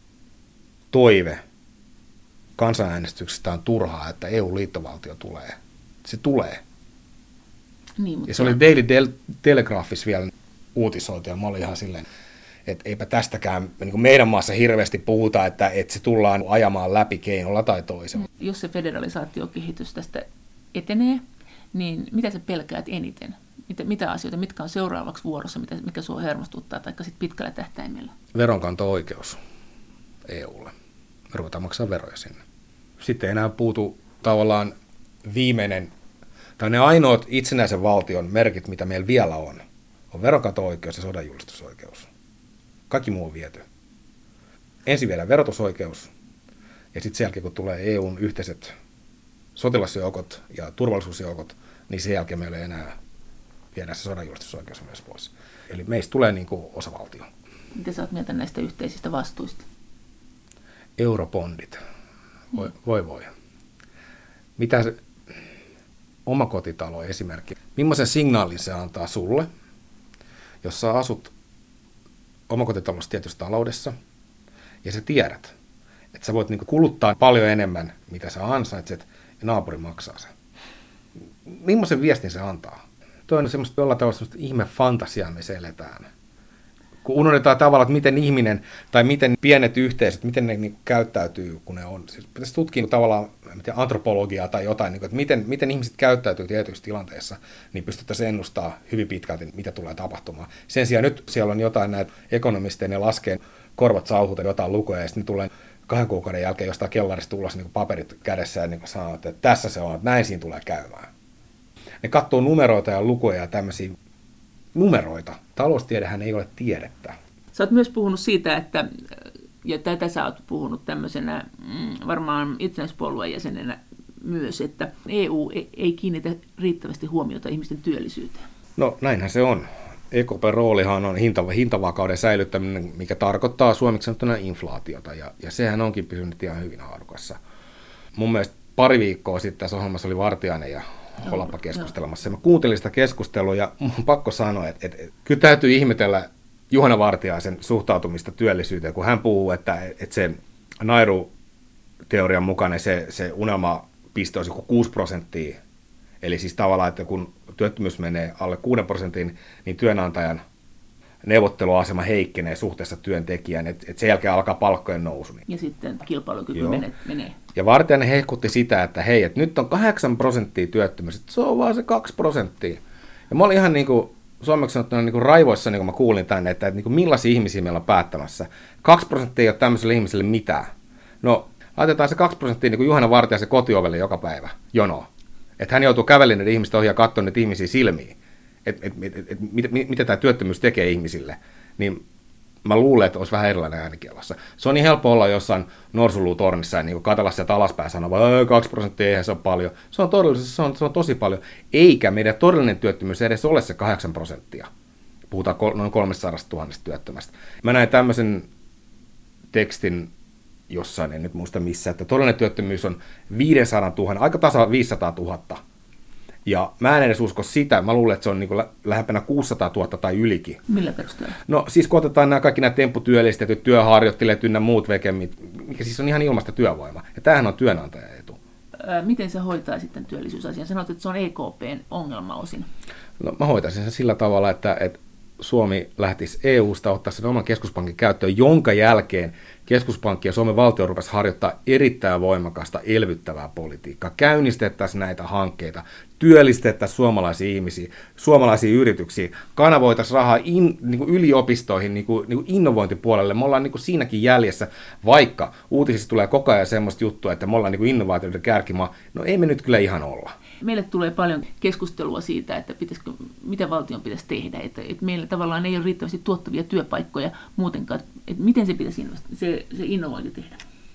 toive kansanäänestyksestä on turhaa, että E U-liittovaltio tulee. Se tulee. Niin, ja se oli Daily Telegraphissa vielä uutisoitu, ja mä olin ihan silleen, että eipä tästäkään niin kuin meidän maassa hirveästi puhuta, että, että se tullaan ajamaan läpi keinolla tai toisella. Jos se federalisaatiokehitys tästä etenee, niin mitä sä pelkäät eniten? Mitä, mitä asioita, mitkä on seuraavaksi vuorossa, mitä, mikä sua hermostuttaa, tai sitten pitkällä tähtäimellä? Veronkanto-oikeus E U:lle. Me ruvetaan maksaa veroja sinne. Sitten ei enää puutu tavallaan viimeinen, tai ne ainoat itsenäisen valtion merkit, mitä meillä vielä on, on veronkanto-oikeus ja sodanjulistusoikeus. Kaikki muu on viety. Ensin vielä verotusoikeus, ja sitten sen jälkeen, kun tulee E U:n yhteiset sotilasjoukot ja turvallisuusjoukot, niin sen jälkeen meillä ei enää viedä se sodanjulistusoikeus myös pois. Eli meistä tulee niin kuin osavaltio. Miten sä oot mieltä näistä yhteisistä vastuista? Eurobondit. Voi mm. voi. voi. Mitä se omakotitalo esimerkki? Millaisen signaalin se antaa sulle, jos sä asut omakotitalossa tietyssä taloudessa, ja sä tiedät, että sä voit niinku kuluttaa paljon enemmän, mitä sä ansaitset, ja naapuri maksaa sen. Millaisen viestin se antaa? Tuo on semmoista jollain tavalla semmoista ihme fantasiaa, missä eletään. Kun unohdetaan tavallaan, että miten ihminen, tai miten pienet yhteisöt, miten ne niinku käyttäytyy, kun ne on. Siis pitäisi tutkia tavallaan tiedä, antropologiaa tai jotain, niin kuin, että miten, miten ihmiset käyttäytyy tietyissä tilanteissa, niin pystyttäisiin ennustaa hyvin pitkälti, mitä tulee tapahtumaan. Sen sijaan nyt siellä on jotain näitä ekonomisteja, ne laskee korvat sauhuta jotain lukuja, ja sitten tulee kahden kuukauden jälkeen jostain kellarista ulos niin paperit kädessä, ja niin sanoo, että tässä se on, että näin siinä tulee käymään. Ne katsoo numeroita ja lukuja ja tämmöisiä numeroita. Taloustiedehän ei ole tiedettä. Sä oot myös puhunut siitä, että, ja tätä sä oot puhunut tämmöisenä mm, varmaan itsenäispuolueen jäsenenä myös, että E U ei kiinnitä riittävästi huomiota ihmisten työllisyyteen. No näinhän se on. E K P:n roolihan on hintavakauden säilyttäminen, mikä tarkoittaa suomeksi sanottuna inflaatiota, ja, ja sehän onkin pysynyt ihan hyvin haarukassa. Mun mielestä pari viikkoa sitten tässä ohjelmassa oli Vartiainen ja Holappa keskustelemassa. Mä kuuntelin sitä keskustelua, ja mun on pakko sanoa, että, että, että kyllä täytyy ihmetellä Juhana Vartiaisen suhtautumista työllisyyteen, kun hän puhuu, että, että se Nairu-teorian mukainen se, se unelmapiste olisi kuusi prosenttia. Eli siis tavallaan, että kun työttömyys menee alle kuuden prosentin, niin työnantajan neuvotteluasema heikkenee suhteessa työntekijään, että et sen jälkeen alkaa palkkojen nousu. Ja sitten kilpailukyky menee, menee. Ja Vartiainen hehkutti sitä, että hei, että nyt on kahdeksan prosenttia työttömyys, että se on vaan se kaksi prosenttia. Ja mä olin ihan niin kuin suomeksi sanottuna niin kuin raivoissa, niin kuin mä kuulin tänne, että, että niin kuin millaisia ihmisiä meillä on päättämässä. Kaksi prosenttia ei ole tämmöiselle ihmiselle mitään. No, laitetaan se kaksi prosenttia niin kuin Juhana Vartiaisen kotiovelle joka päivä jonoa. Että hän joutuu kävelin niiden ihmisten ohi ja katsomaan niitä ihmisiä silmiin, että et, et, et, et, mit, mit, mitä tämä työttömyys tekee ihmisille, niin mä luulen, että olisi vähän erilainen äänikielossa. Se on niin helppo olla jossain norsulutornissa ja niin katsella sieltä alaspäin ja sanoa, että kaksi prosenttia, eihän se ole paljon. Se on todellisuudessa, se on, se on tosi paljon. Eikä meidän todellinen työttömyys edes ole se kahdeksan prosenttia. Puhutaan kol, noin kolmesataatuhatta työttömästä. Mä näin tämmöisen tekstin jossain, en nyt muista missä, että todellinen työttömyys on viisisataatuhatta, aika tasa viisisataatuhatta. Ja mä en edes usko sitä, mä luulen, että se on niin kuin lähempänä kuusisataatuhatta tai ylikin. Millä perusteella? No siis kun otetaan nämä kaikki nämä tempputyöllistetyt, työharjoittelijat ynnä muut vekemmit, mikä siis on ihan ilmasta työvoima. Ja tämähän on työnantajan etu. Ää, miten se hoitaa sitten työllisyysasian? Sanoit, että se on E K P:n ongelma osin. No mä hoitaisin sen sillä tavalla, että, että Suomi lähtisi E U:sta ottaa sen oman keskuspankin käyttöön, jonka jälkeen keskuspankki ja Suomen valtio rupesi harjoittaa erittäin voimakasta elvyttävää politiikkaa. Käynnistettäisiin näitä hankkeita, työllistettäisiin suomalaisia ihmisiä, suomalaisia yrityksiä, kanavoitaisiin rahaa in, niin kuin yliopistoihin niin kuin, niin kuin innovointipuolelle. Me ollaan niin kuin siinäkin jäljessä, vaikka uutisissa tulee koko ajan semmoista juttua, että me ollaan niin kuin innovaatioiden kärkimaa. No ei me nyt kyllä ihan olla. Meille tulee paljon keskustelua siitä, että pitäisikö, mitä valtion pitäisi tehdä, että, että meillä tavallaan ei ole riittävästi tuottavia työpaikkoja muutenkaan, että miten se pitäisi se, se innovointi tehdä.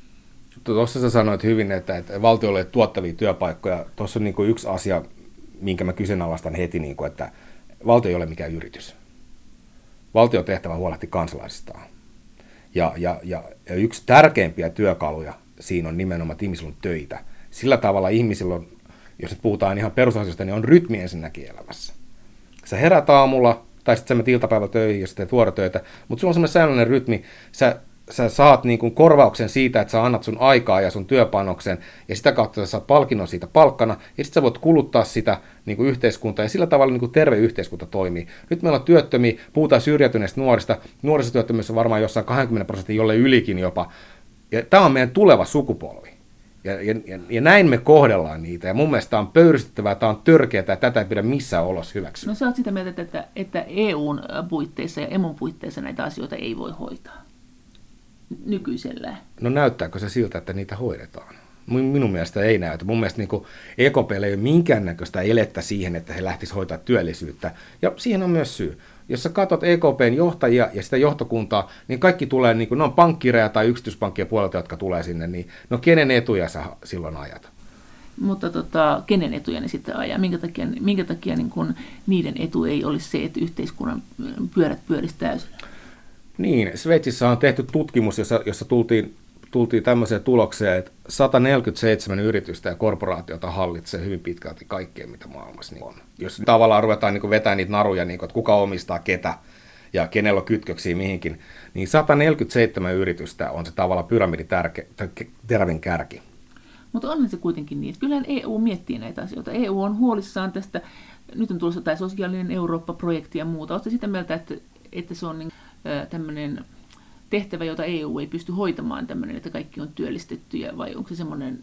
Tuossa sä sanoit hyvin, että, että valtiolle ei ole tuottavia työpaikkoja. Tuossa on niin kuin yksi asia, minkä mä kyseenalaistan heti, niin kuin, että valtio ei ole mikään yritys. Valtio on tehtävä huolehtia kansalaisistaan. Ja, ja, ja, ja yksi tärkeimpiä työkaluja siinä on nimenomaan, että ihmisillä on töitä. Sillä tavalla ihmisillä on, jos nyt puhutaan ihan perusasioista, niin on rytmi ensinnäkin elämässä. Sä herät aamulla, tai sitten sä menet iltapäivällä töihin, jos teet vuorotöitä, mutta sulla on semmoinen säännöllinen rytmi, sä, sä saat niin kuin korvauksen siitä, että sä annat sun aikaa ja sun työpanoksen, ja sitä kautta sä saat palkinnon siitä palkkana, ja sitten sä voit kuluttaa sitä niin kuin yhteiskuntaa, ja sillä tavalla niin kuin terve yhteiskunta toimii. Nyt meillä on työttömiä, puhutaan syrjäytyneistä nuorista, nuorisotyöttömyys on varmaan jossain kaksikymmentä prosenttia, jolle ylikin jopa, ja tämä on meidän tuleva sukupolvi. Ja, ja, ja näin me kohdellaan niitä, ja mun mielestä tämä on pöyristyttävää, tämä on törkeää, ja tätä ei pidä missään olossa hyväksyä. No sä oot sitä mieltä, että, että E U:n puitteissa ja Emun puitteissa näitä asioita ei voi hoitaa nykyisellään. No näyttääkö se siltä, että niitä hoidetaan? Minun mielestä ei näytä. Mun mielestä niin E K P:llä ei ole minkäännäköistä elettä siihen, että he lähtisivät hoitaa työllisyyttä, ja siihen on myös syy. Jos sä katsot E K P:n johtajia ja sitä johtokuntaa, niin kaikki tulee, niin kuin ne on pankkireja tai yksityispankkien puolelta, jotka tulee sinne, niin no kenen etuja sä silloin ajat? Mutta tota, kenen etuja ne sitten ajaa? Minkä takia, minkä takia niin kun niiden etu ei olisi se, että yhteiskunnan pyörät pyörisi täysillä? Niin, Sveitsissä on tehty tutkimus, jossa, jossa tultiin, tultiin tämmöiseen tulokseen, että sata neljäkymmentäseitsemän yritystä ja korporaatiota hallitsee hyvin pitkälti kaikkea, mitä maailmassa on. Jos tavallaan ruvetaan niin vetämään niitä naruja, niin kuin, että kuka omistaa ketä ja kenellä on kytköksiä mihinkin, niin sata neljäkymmentäseitsemän yritystä on se tavallaan pyramidin tervin kärki. Mutta onhan se kuitenkin niin, että kyllähän E U miettii näitä asioita. E U on huolissaan tästä, nyt on tulossa tämä sosiaalinen Eurooppa-projekti ja muuta. Oletko sitä mieltä, että, että se on niin, äh, tämmöinen tehtävä, jota E U ei pysty hoitamaan, tämmöinen, että kaikki on työllistettyjä, vai onko se semmoinen,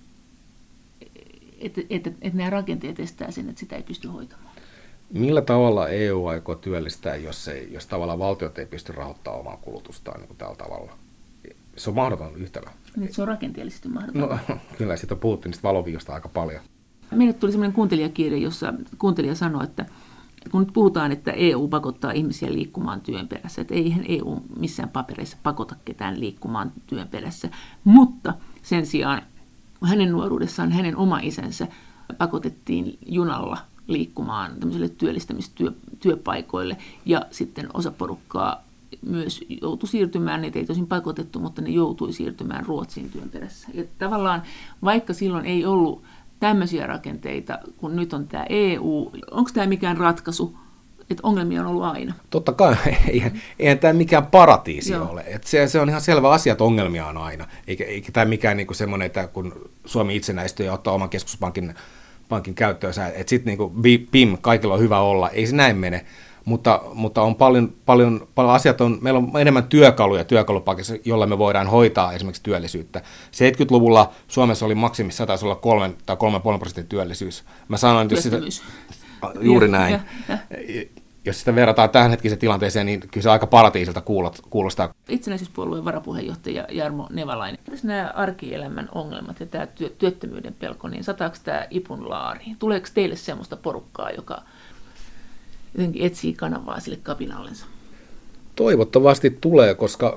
että, että, että nämä rakenteet estää sen, että sitä ei pysty hoitamaan? Millä tavalla E U aikoo työllistää, jos, ei, jos tavallaan valtiot ei pysty rahoittamaan omaa kulutustaan niin kuin tällä tavalla? Se on mahdoton yhtälö. Nyt se on rakenteellisesti mahdoton. No, kyllä, siitä on puhuttu niistä valoviiosta aika paljon. Meille tuli semmoinen kuuntelijakirja, jossa kuuntelija sanoi, että, Kun nyt puhutaan, että E U pakottaa ihmisiä liikkumaan työn perässä, että eihän E U missään papereissa pakota ketään liikkumaan työn perässä, mutta sen sijaan hänen nuoruudessaan hänen oma isänsä pakotettiin junalla liikkumaan tämmöisille työllistämistyöpaikoille ja sitten osa porukkaa myös joutui siirtymään, ne ei tosin pakotettu, mutta ne joutui siirtymään Ruotsin työn perässä. Ja tavallaan vaikka silloin ei ollut tämmöisiä rakenteita, kun nyt on tämä E U, onko tämä mikään ratkaisu, että ongelmia on ollut aina? Totta kai, eihän, eihän tämä mikään paratiisi Joo. ole. Et se, se on ihan selvä asia, että ongelmia on aina. Eikä, eikä tämä mikään niinku semmoinen, että kun Suomi itsenäistyy ja ottaa oman keskuspankin pankin käyttöönsä, että sitten niinku pim, kaikilla on hyvä olla. Ei se näin mene. Mutta, mutta on paljon, paljon, paljon asiat, on, meillä on enemmän työkaluja työkalupakissa, jolla me voidaan hoitaa esimerkiksi työllisyyttä. seitsemänkymmentäluvulla Suomessa oli maksimissa, taisi olla kolme tai kolme pilkku viisi prosentin työllisyys. Mä sanoin, että sitä, juuri näin. Ja, ja. Jos sitä verrataan tähän hetkiseen tilanteeseen, niin kyllä se aika paratiisilta kuulostaa. Itsenäisyyspuolueen varapuheenjohtaja Jarmo Nevalainen. Tässä nämä arkielämän ongelmat ja tämä työttömyyden pelko, niin sataako tämä ipun laariin? Tuleeko teille semmoista porukkaa, joka jotenkin etsii kanavaa sille kapinallensa? Toivottavasti tulee, koska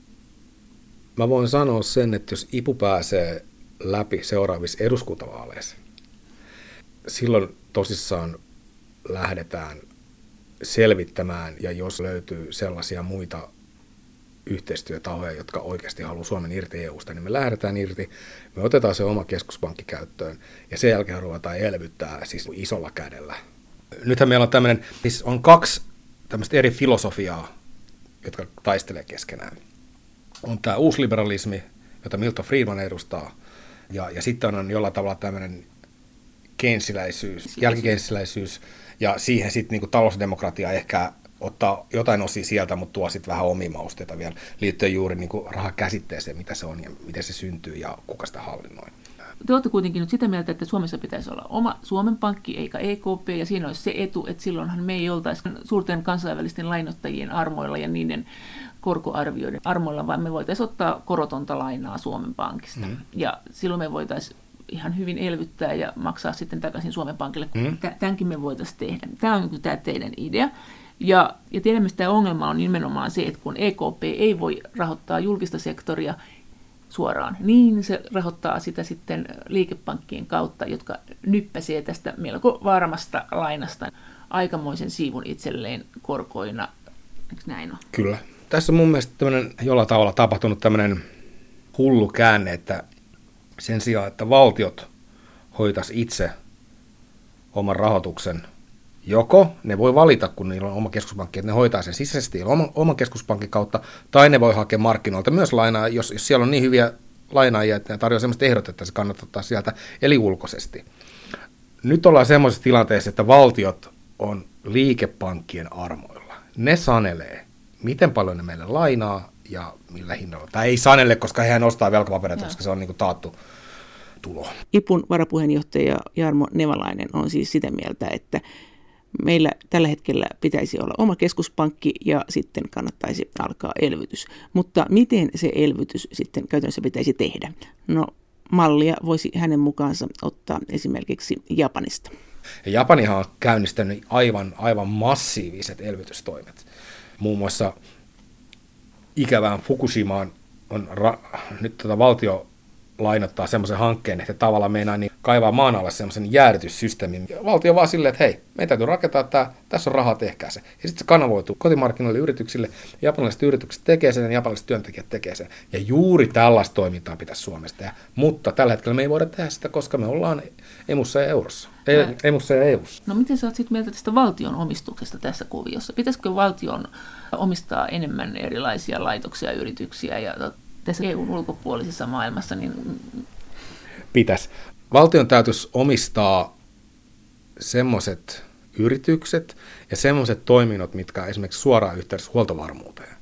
mä voin sanoa sen, että jos I P U pääsee läpi seuraavissa eduskuntavaaleissa, silloin tosissaan lähdetään selvittämään, ja jos löytyy sellaisia muita yhteistyötahoja, jotka oikeasti haluaa Suomen irti E U:sta, niin me lähdetään irti, me otetaan se oma keskuspankki käyttöön, ja sen jälkeen ruvetaan elvyttää siis isolla kädellä. Nythän meillä on tämmöinen, siis on kaksi tämmöistä eri filosofiaa, jotka taistelee keskenään. On tämä uusliberalismi, jota Milton Friedman edustaa, ja, ja sitten on jollain tavalla tämmöinen keynesiläisyys, jälkikeynesiläisyys, ja siihen sitten niinku talousdemokratia ehkä ottaa jotain osia sieltä, mutta tuo sitten vähän omia mausteita vielä liittyen juuri niinku rahakäsitteeseen, mitä se on ja miten se syntyy ja kuka sitä hallinnoi. Te olette kuitenkin nyt sitä mieltä, että Suomessa pitäisi olla oma Suomen Pankki eikä E K P, ja siinä olisi se etu, että silloinhan me ei oltaisi suurten kansainvälisten lainottajien armoilla ja niiden korkoarvioiden armoilla, vaan me voitaisiin ottaa korotonta lainaa Suomen Pankista. Mm. Ja silloin me voitaisiin ihan hyvin elvyttää ja maksaa sitten takaisin Suomen Pankille. Mm. Tämänkin me voitaisiin tehdä. Tämä on tämä teidän idea. Ja, ja tiedämme, että tämä ongelma on nimenomaan se, että kun E K P ei voi rahoittaa julkista sektoria suoraan, niin se rahoittaa sitä sitten liikepankkien kautta, jotka nyppäsee tästä melko varmasta lainasta aikamoisen siivun itselleen korkoina. Eikö näin ole? Kyllä. Tässä on mun mielestä tämmöinen jollain tavalla tapahtunut tämmöinen hullu käänne, että sen sijaan, että valtiot hoitaisi itse oman rahoituksen, joko ne voi valita, kun niillä on oma keskuspankki, että ne hoitaa sen sisäisesti oman, oman keskuspankin kautta, tai ne voi hakea markkinoilta myös lainaa, jos, jos siellä on niin hyviä lainaajia, että ne tarjoaa sellaista ehdot, että se kannattaa ottaa sieltä, eli ulkoisesti. Nyt ollaan semmoisessa tilanteessa, että valtiot on liikepankkien armoilla. Ne sanelee, miten paljon ne meille lainaa ja millä hinnalla. Tai ei sanele, koska hehän ostaa velkapapereita, koska se on niin kuin taattu tulo. I P U:n varapuheenjohtaja Jarmo Nevalainen on siis sitä mieltä, että meillä tällä hetkellä pitäisi olla oma keskuspankki ja sitten kannattaisi alkaa elvytys. Mutta miten se elvytys sitten käytännössä pitäisi tehdä? No, mallia voisi hänen mukaansa ottaa esimerkiksi Japanista. Ja Japanihan on käynnistänyt aivan, aivan massiiviset elvytystoimet. Muun muassa ikävään Fukushimaan on ra- nyt tätä valtio lainottaa semmoisen hankkeen, että tavallaan meinaa niin kaivaa maan alle semmoisen jäädytyssysteemin. Valtio vaan silleen, että hei, meidän täytyy rakentaa tämä, tässä on rahaa, tehkää se. Ja sitten se kanavoituu kotimarkkinoille yrityksille, japanilaiset yritykset tekee sen ja japanilaiset työntekijät tekee sen. Ja juuri tällaista toimintaa pitäisi Suomessa tehdä. Mutta tällä hetkellä me ei voida tehdä sitä, koska me ollaan emussa ja eurossa. Ei, emussa ja E U:ssa. No miten sä oot sitten mieltä tästä valtion omistuksesta tässä kuviossa? Pitäisikö valtion omistaa enemmän erilaisia laitoksia ja yrityksiä ja tässä E U:n ulkopuolisessa maailmassa? Niin pitäisi. Valtion täytyisi omistaa semmoiset yritykset ja semmoiset toiminnot, mitkä esimerkiksi suoraan yhteydessä huoltovarmuuteen.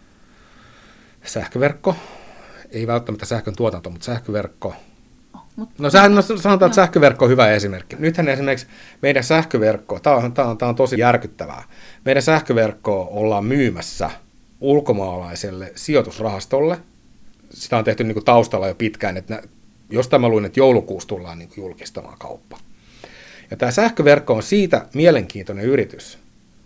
Sähköverkko, ei välttämättä sähkön tuotanto, mutta sähköverkko. No, sähän, no sanotaan, että sähköverkko on hyvä esimerkki. Nythän esimerkiksi meidän sähköverkko, tämä on, tämä on, tämä on tosi järkyttävää, meidän sähköverkkoa ollaan myymässä ulkomaalaiselle sijoitusrahastolle. Sitä on tehty niin kuin taustalla jo pitkään, että jostain mä luin, että joulukuussa tullaan niin kuin julkistamaan kauppa. Ja tämä sähköverkko on siitä mielenkiintoinen yritys,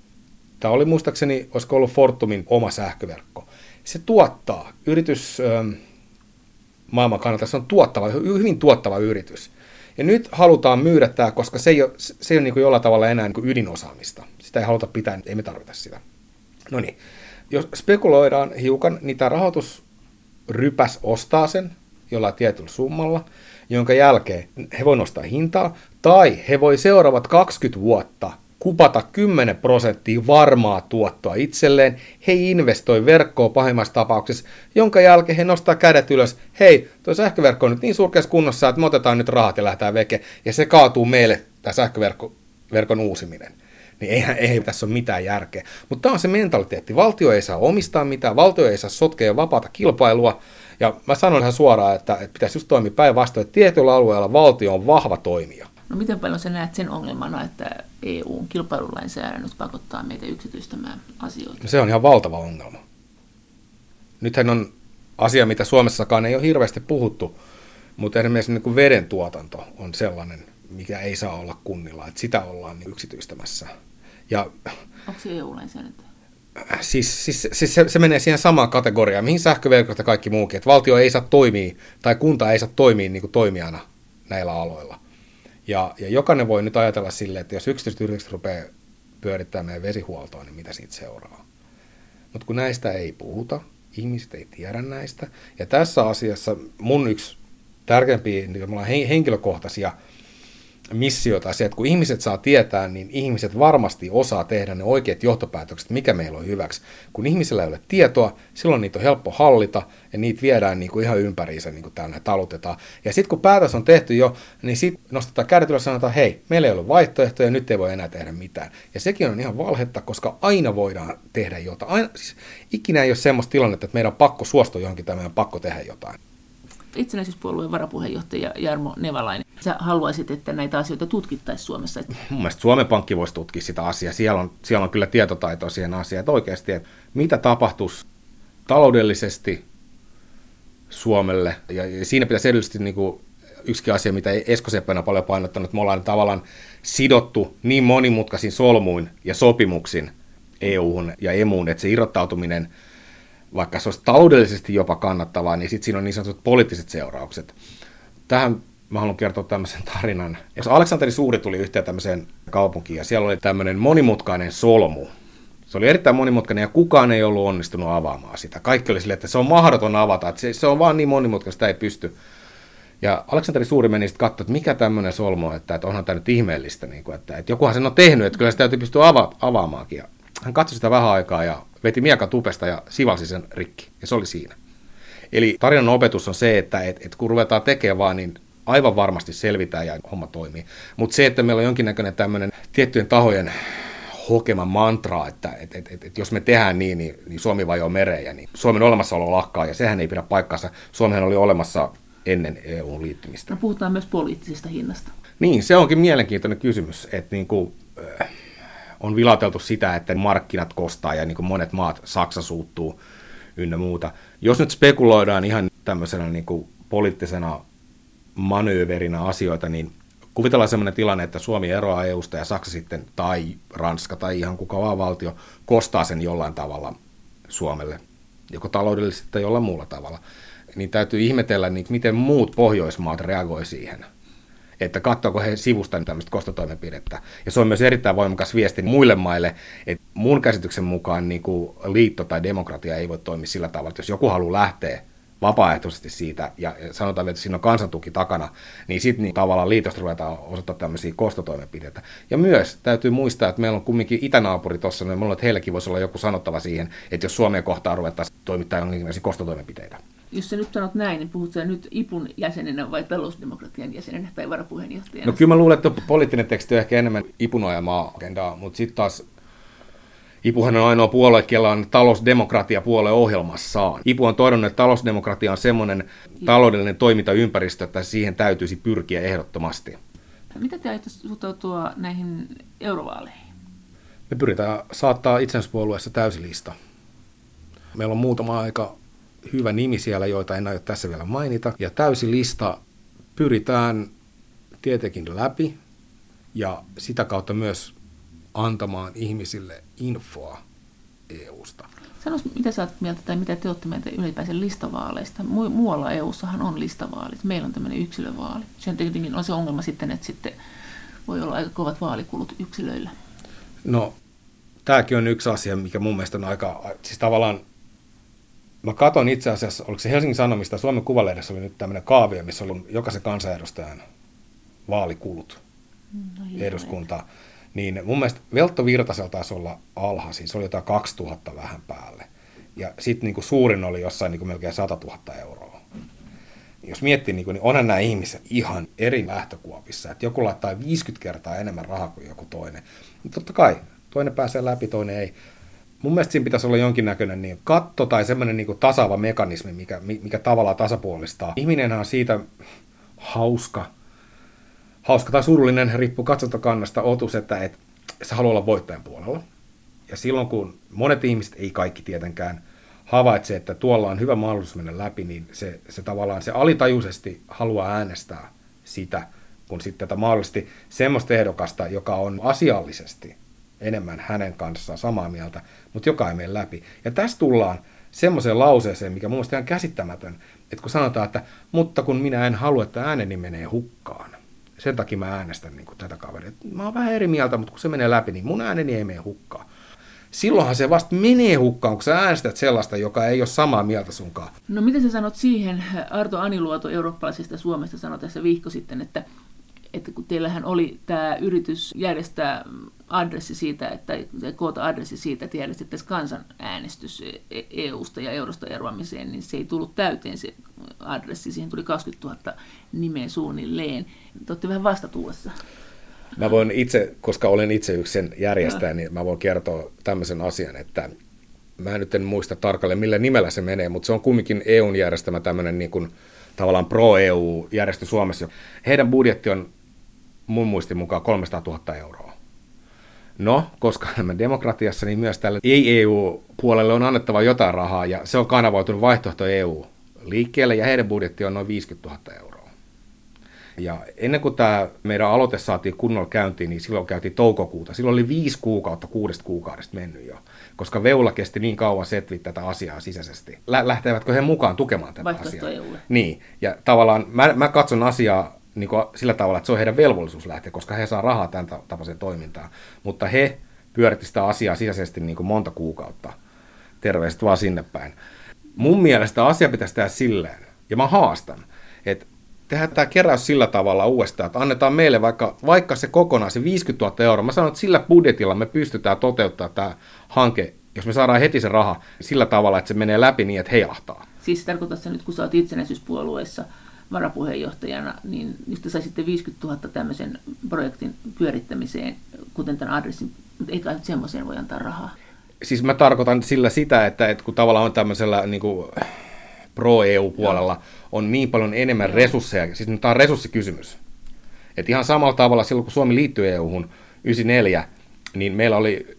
Tämä oli muistaakseni, olisiko ollut Fortumin oma sähköverkko. Se tuottaa, yritys ähm, maailman kannalta, se on tuottava, hyvin tuottava yritys. Ja nyt halutaan myydä tämä, koska se ei ole, se ei ole niin kuin jollain tavalla enää niin kuin ydinosaamista. Sitä ei haluta pitää, ei me tarvita sitä. No niin, jos spekuloidaan hiukan, niin tämä rahoitusrypäs ostaa sen jollain tietyllä summalla, jonka jälkeen he voi nostaa hintaa, tai he voi seuraavat kaksikymmentä vuotta kupata kymmenen prosenttia varmaa tuottoa itselleen, he investoi verkkoon pahimmassa tapauksessa, jonka jälkeen he nostaa kädet ylös, hei, tuo sähköverkko on nyt niin surkeassa kunnossa, että me otetaan nyt rahat ja lähdetään veke, ja se kaatuu meille, tämä sähköverkon uusiminen. Niin eihän, eihän tässä ole mitään järkeä. Mutta tämä on se mentaliteetti. Valtio ei saa omistaa mitään, valtio ei saa sotkea vapaata kilpailua, ja mä sanon ihan suoraan, että, että pitäisi just toimia päinvastoin, että tietyllä alueella valtio on vahva toimija. No miten paljon sä näet sen ongelmana, että E U:n kilpailulainsäädännöt pakottaa meitä yksityistämään asioita? No se on ihan valtava ongelma. Nythän on asia, mitä Suomessakaan ei ole hirveästi puhuttu, mutta esimerkiksi niin kuin veden tuotanto on sellainen, mikä ei saa olla kunnilla, että sitä ollaan yksityistämässä. Ja, onko se E U-lainsäädäntö? Siis, siis, siis se, se menee siihen samaan kategoriaan, mihin sähköverkot ja kaikki muukin, että valtio ei saa toimia tai kunta ei saa toimia niin kuin toimijana näillä aloilla. Ja, ja jokainen voi nyt ajatella silleen, että jos yksityiset yritykset rupeaa pyörittämään meidän vesihuoltoa, niin mitä siitä seuraa. Mutta kun näistä ei puhuta, ihmiset ei tiedä näistä. Ja tässä asiassa mun yksi tärkeimpiä, niin me ollaan henkilökohtaisia missioita, se, että kun ihmiset saa tietää, niin ihmiset varmasti osaa tehdä ne oikeat johtopäätökset, mikä meillä on hyväksi. Kun ihmisellä ei ole tietoa, silloin niitä on helppo hallita ja niitä viedään niin kuin ihan ympäriinsä, niin kuin täällä talutetaan. Ja sitten kun päätös on tehty jo, niin sitten nostetaan kädet ylös ja sanotaan, hei, meillä ei ole vaihtoehtoja ja nyt ei voi enää tehdä mitään. Ja sekin on ihan valhetta, koska aina voidaan tehdä jotain. Aina, siis ikinä ei ole semmoista tilannetta, että meidän on pakko suostua johonkin tai meidän on pakko tehdä jotain. Itsenäisyyspuolueen varapuheenjohtaja Jarmo Nevalainen, sä haluaisit, että näitä asioita tutkittaisiin Suomessa? Mun mielestä Suomen Pankki voisi tutkia sitä asiaa. Siellä on, siellä on kyllä tietotaitoa siihen asiaan, että oikeasti, että mitä tapahtuisi taloudellisesti Suomelle. Ja, ja siinä pitäisi edullisesti niin kuin yksikin asia, mitä Esko Seppänen on paljon painottanut, että me ollaan tavallaan sidottu niin monimutkaisin solmuin ja sopimuksin E U:hun ja Emuun, että se irrottautuminen, vaikka se olisi taloudellisesti jopa kannattavaa, niin sitten siinä on niin sanotut poliittiset seuraukset. Tähän mä haluan kertoa tämmöisen tarinan. Jos Aleksanteri Suuri tuli yhteen tämmöiseen kaupunkiin, ja siellä oli tämmöinen monimutkainen solmu. Se oli erittäin monimutkainen, ja kukaan ei ollut onnistunut avaamaan sitä. Kaikki oli silleen, että se on mahdoton avata, että se, se on vaan niin monimutkainen, sitä ei pysty. Ja Aleksanteri Suuri meni sitten katsoa, että mikä tämmöinen solmu on, että, että onhan tämä nyt ihmeellistä, niin kuin, että, että jokuhan sen on tehnyt, että kyllä sitä täytyy pystyä ava- avaamaankin. Ja hän katsoi sitä vähän aikaa ja veti miekan tupesta ja sivalsi sen rikki, ja se oli siinä. Eli tarinan opetus on se, että et, et kun ruvetaan tekemään vaan, niin aivan varmasti selvitään ja homma toimii. Mutta se, että meillä on jonkinnäköinen tämmöinen tiettyjen tahojen hokema mantra, että et, et, et, et jos me tehdään niin, niin, niin Suomi vajoaa mereen ja niin Suomen olemassaolo lakkaa, ja sehän ei pidä paikkaansa. Suomihan oli olemassa ennen E U:n liittymistä. No, puhutaan myös poliittisesta hinnasta. Niin, se onkin mielenkiintoinen kysymys, että niin kuin, äh, on vilateltu sitä, että markkinat kostaa ja niin kuin monet maat, Saksa suuttuu ynnä muuta. Jos nyt spekuloidaan ihan tämmöisenä niin kuin poliittisena manööverina asioita, niin kuvitellaan sellainen tilanne, että Suomi eroaa E U:sta ja Saksa sitten, tai Ranska tai ihan kuka vaan valtio, kostaa sen jollain tavalla Suomelle, joko taloudellisesti tai jollain muulla tavalla. Niin täytyy ihmetellä, niin miten muut Pohjoismaat reagoi siihen. Että katsoako he sivusta tämmöistä kostotoimenpidettä. Ja se on myös erittäin voimakas viesti muille maille, että mun käsityksen mukaan niin kuin liitto tai demokratia ei voi toimia sillä tavalla, että jos joku haluaa lähteä vapaaehtoisesti siitä ja sanotaan, että siinä on kansantuki takana, niin sitten niin tavallaan liitosta ruvetaan osoittaa tämmöisiä kostotoimenpiteitä. Ja myös täytyy muistaa, että meillä on kumminkin itänaapuri tuossa, niin mulla, että heilläkin voisi olla joku sanottava siihen, että jos Suomeen kohtaan ruvettaisiin toimittaa jonkinlaisia kostotoimenpiteitä. Jos sä nyt sanot näin, niin puhut sä nyt I P U:n jäsenenä vai talousdemokratian jäsenenä tai varapuheenjohtajana? No kyllä mä luulen, että poliittinen teksti on ehkä enemmän I P U:n ajamaa agendaa, mutta sitten taas I P Uhan on ainoa puolue, jolla on talousdemokratia-puolue ohjelmassaan. I P U on todennut, että talousdemokratia on semmoinen taloudellinen toimintaympäristö, että siihen täytyisi pyrkiä ehdottomasti. Mitä te aiotte suhtautua näihin eurovaaleihin? Me pyritään saattaa itsenäisyyspuolueessa täysilista. Meillä on muutama aika hyvä nimi siellä, joita en aio tässä vielä mainita. Ja täysilista pyritään tietenkin läpi ja sitä kautta myös antamaan ihmisille infoa E U:sta. Sanois, mitä sä oot mieltä tai mitä te olette mieltä ylipäänsä listavaaleista? Mu- muualla E U:ssahan on listavaalit. Meillä on tämmöinen yksilövaali. Sen tietenkin on se ongelma sitten, että sitten voi olla aika kovat vaalikulut yksilöillä. No, tämäkin on yksi asia, mikä mun mielestä on aika, siis tavallaan, mä katon itse asiassa, oliko se Helsingin Sanomista, Suomen Kuvalehdessä oli nyt tämmöinen kaavio, missä oli jokaisen kansanedustajan vaalikulut no, eduskuntaa. Niin mun mielestä Veltto Virtasella taisi olla alhaisin, se oli jotain kaksituhatta vähän päälle. Ja sitten niinku suurin oli jossain niinku melkein satatuhatta euroa. Jos miettii, niin onhan nämä ihmiset ihan eri lähtökuopissa, että joku laittaa viisikymmentä kertaa enemmän rahaa kuin joku toinen. Mutta totta kai, toinen pääsee läpi, toinen ei. Mun mielestä siinä pitäisi olla jonkinnäköinen niin katto tai semmoinen niin tasaava mekanismi, mikä, mikä tavallaan tasapuolistaa. Ihminenhän on siitä hauska, hauska tai surullinen, riippuu katsontakannasta, otus, että et, se haluaa olla voittajan puolella. Ja silloin kun monet ihmiset, ei kaikki tietenkään, havaitsee, että tuolla on hyvä mahdollisuus mennä läpi, niin se, se tavallaan se alitajuisesti haluaa äänestää sitä, kun sitten tätä mahdollisesti semmoista ehdokasta, joka on asiallisesti enemmän hänen kanssaan samaa mieltä, mutta joka ei mene läpi. Ja tässä tullaan semmoiseen lauseeseen, mikä mun mielestä on käsittämätön, että kun sanotaan, että mutta kun minä en halua, että ääneni menee hukkaan, sen takia mä äänestän niin kuin tätä kaveria. Mä oon vähän eri mieltä, mutta kun se menee läpi, niin mun ääneni ei mene hukkaan. Silloinhan se vasta menee hukkaan, kun sä äänestät sellaista, joka ei ole samaa mieltä sunkaan. No mitä sä sanot siihen? Arto Aniluoto eurooppalaisesta Suomesta sanoi tässä viikko sitten, että, että kun teillähän oli tämä yritys järjestää adressi siitä, että koota adressi siitä, että järjestettäisiin kansanäänestys E U:sta ja eurosta eroamiseen, niin se ei tullut täyteen se adressi. Siihen tuli kaksikymmentätuhatta nimeä suunnilleen. Te olette vähän vastatuulessa. Mä voin itse, koska olen itse yksi sen järjestäjä, niin mä voin kertoa tämmöisen asian, että mä nyt en muista tarkalleen, millä nimellä se menee, mutta se on kumminkin E U:n järjestämä tämmöinen niin kuin tavallaan pro-E U-järjestö Suomessa. Heidän budjetti on mun muistin mukaan kolmesataatuhatta euroa. No, koska olemme demokratiassa, niin myös tälle ei-E U-puolelle on annettava jotain rahaa, ja se on kanavoitunut vaihtoehto E U-liikkeelle, ja heidän budjetti on noin viisikymmentätuhatta euroa. Ja ennen kuin tämä meidän aloite saatiin kunnolla käyntiin, niin silloin käytiin toukokuuta. Silloin oli viisi kuukautta kuudesta kuukaudesta mennyt jo, koska Veula kesti niin kauan setviä tätä asiaa sisäisesti. Lä- lähtevätkö he mukaan tukemaan tätä vaihtoehto asiaa? E U:lle. Niin, ja tavallaan mä, mä katson asiaa niin kuin sillä tavalla, että se on heidän velvollisuus lähteä, koska he saa rahaa tämän tapaiseen toimintaan. Mutta he pyöritti sitä asiaa sisäisesti niin kuin monta kuukautta. Terveiset vaan sinne päin. Mun mielestä asia pitäisi tehdä silleen, ja mä haastan, että tehdään tämä keräys sillä tavalla uudestaan, että annetaan meille vaikka, vaikka se kokonaan, se viisikymmentätuhatta euroa. Mä sanon, että sillä budjetilla me pystytään toteuttamaan tämä hanke, jos me saadaan heti se raha sillä tavalla, että se menee läpi niin, että heijahtaa. Siis tarkoitat sä nyt, kun sä oot itsenäisyyspuolueessa varapuheenjohtajana, niin just te saisitte viisikymmentätuhatta tämmöisen projektin pyörittämiseen, kuten tämän adressin, mutta eikä nyt semmoiseen voi antaa rahaa. Siis mä tarkoitan sillä sitä, että, että kun tavallaan on tämmöisellä niin kuin pro-E U-puolella Joo. on niin paljon enemmän Joo. resursseja, siis tämä on resurssikysymys. Et ihan samalla tavalla silloin, kun Suomi liittyi E U:hun yhdeksänkymmentäneljä, niin meillä oli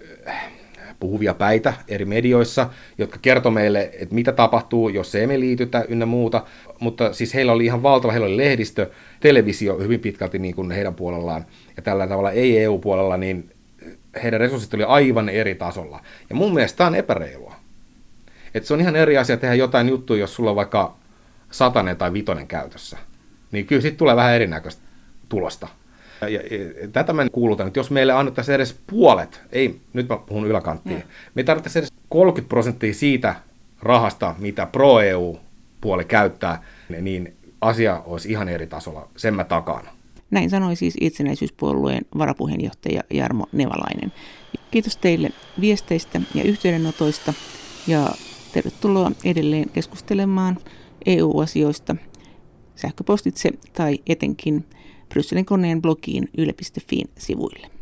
puhuvia päitä eri medioissa, jotka kertoi meille, että mitä tapahtuu, jos se emme liitytä ynnä muuta. Mutta siis heillä oli ihan valtava, heillä oli lehdistö, televisio hyvin pitkälti niin kuin heidän puolellaan. Ja tällä tavalla ei-E U-puolella, niin heidän resurssit oli aivan eri tasolla. Ja mun mielestä tämä on epäreilua. Että se on ihan eri asia tehdä jotain juttua, jos sulla on vaikka satanen tai vitonen käytössä. Niin kyllä siitä tulee vähän erinäköistä tulosta. Ja, ja, ja tätä mä kuulutan, että jos meille annettaisiin edes puolet, ei, nyt mä puhun yläkanttiin, ja. me tarvittaisiin edes kolmekymmentä prosenttia siitä rahasta, mitä pro-E U-puoli käyttää, niin asia olisi ihan eri tasolla, sen mä takaan. Näin sanoi siis itsenäisyyspuolueen varapuheenjohtaja Jarmo Nevalainen. Kiitos teille viesteistä ja yhteydenotoista ja tervetuloa edelleen keskustelemaan E U-asioista sähköpostitse tai etenkin Brysselin koneen blogiin yle piste fi sivuille.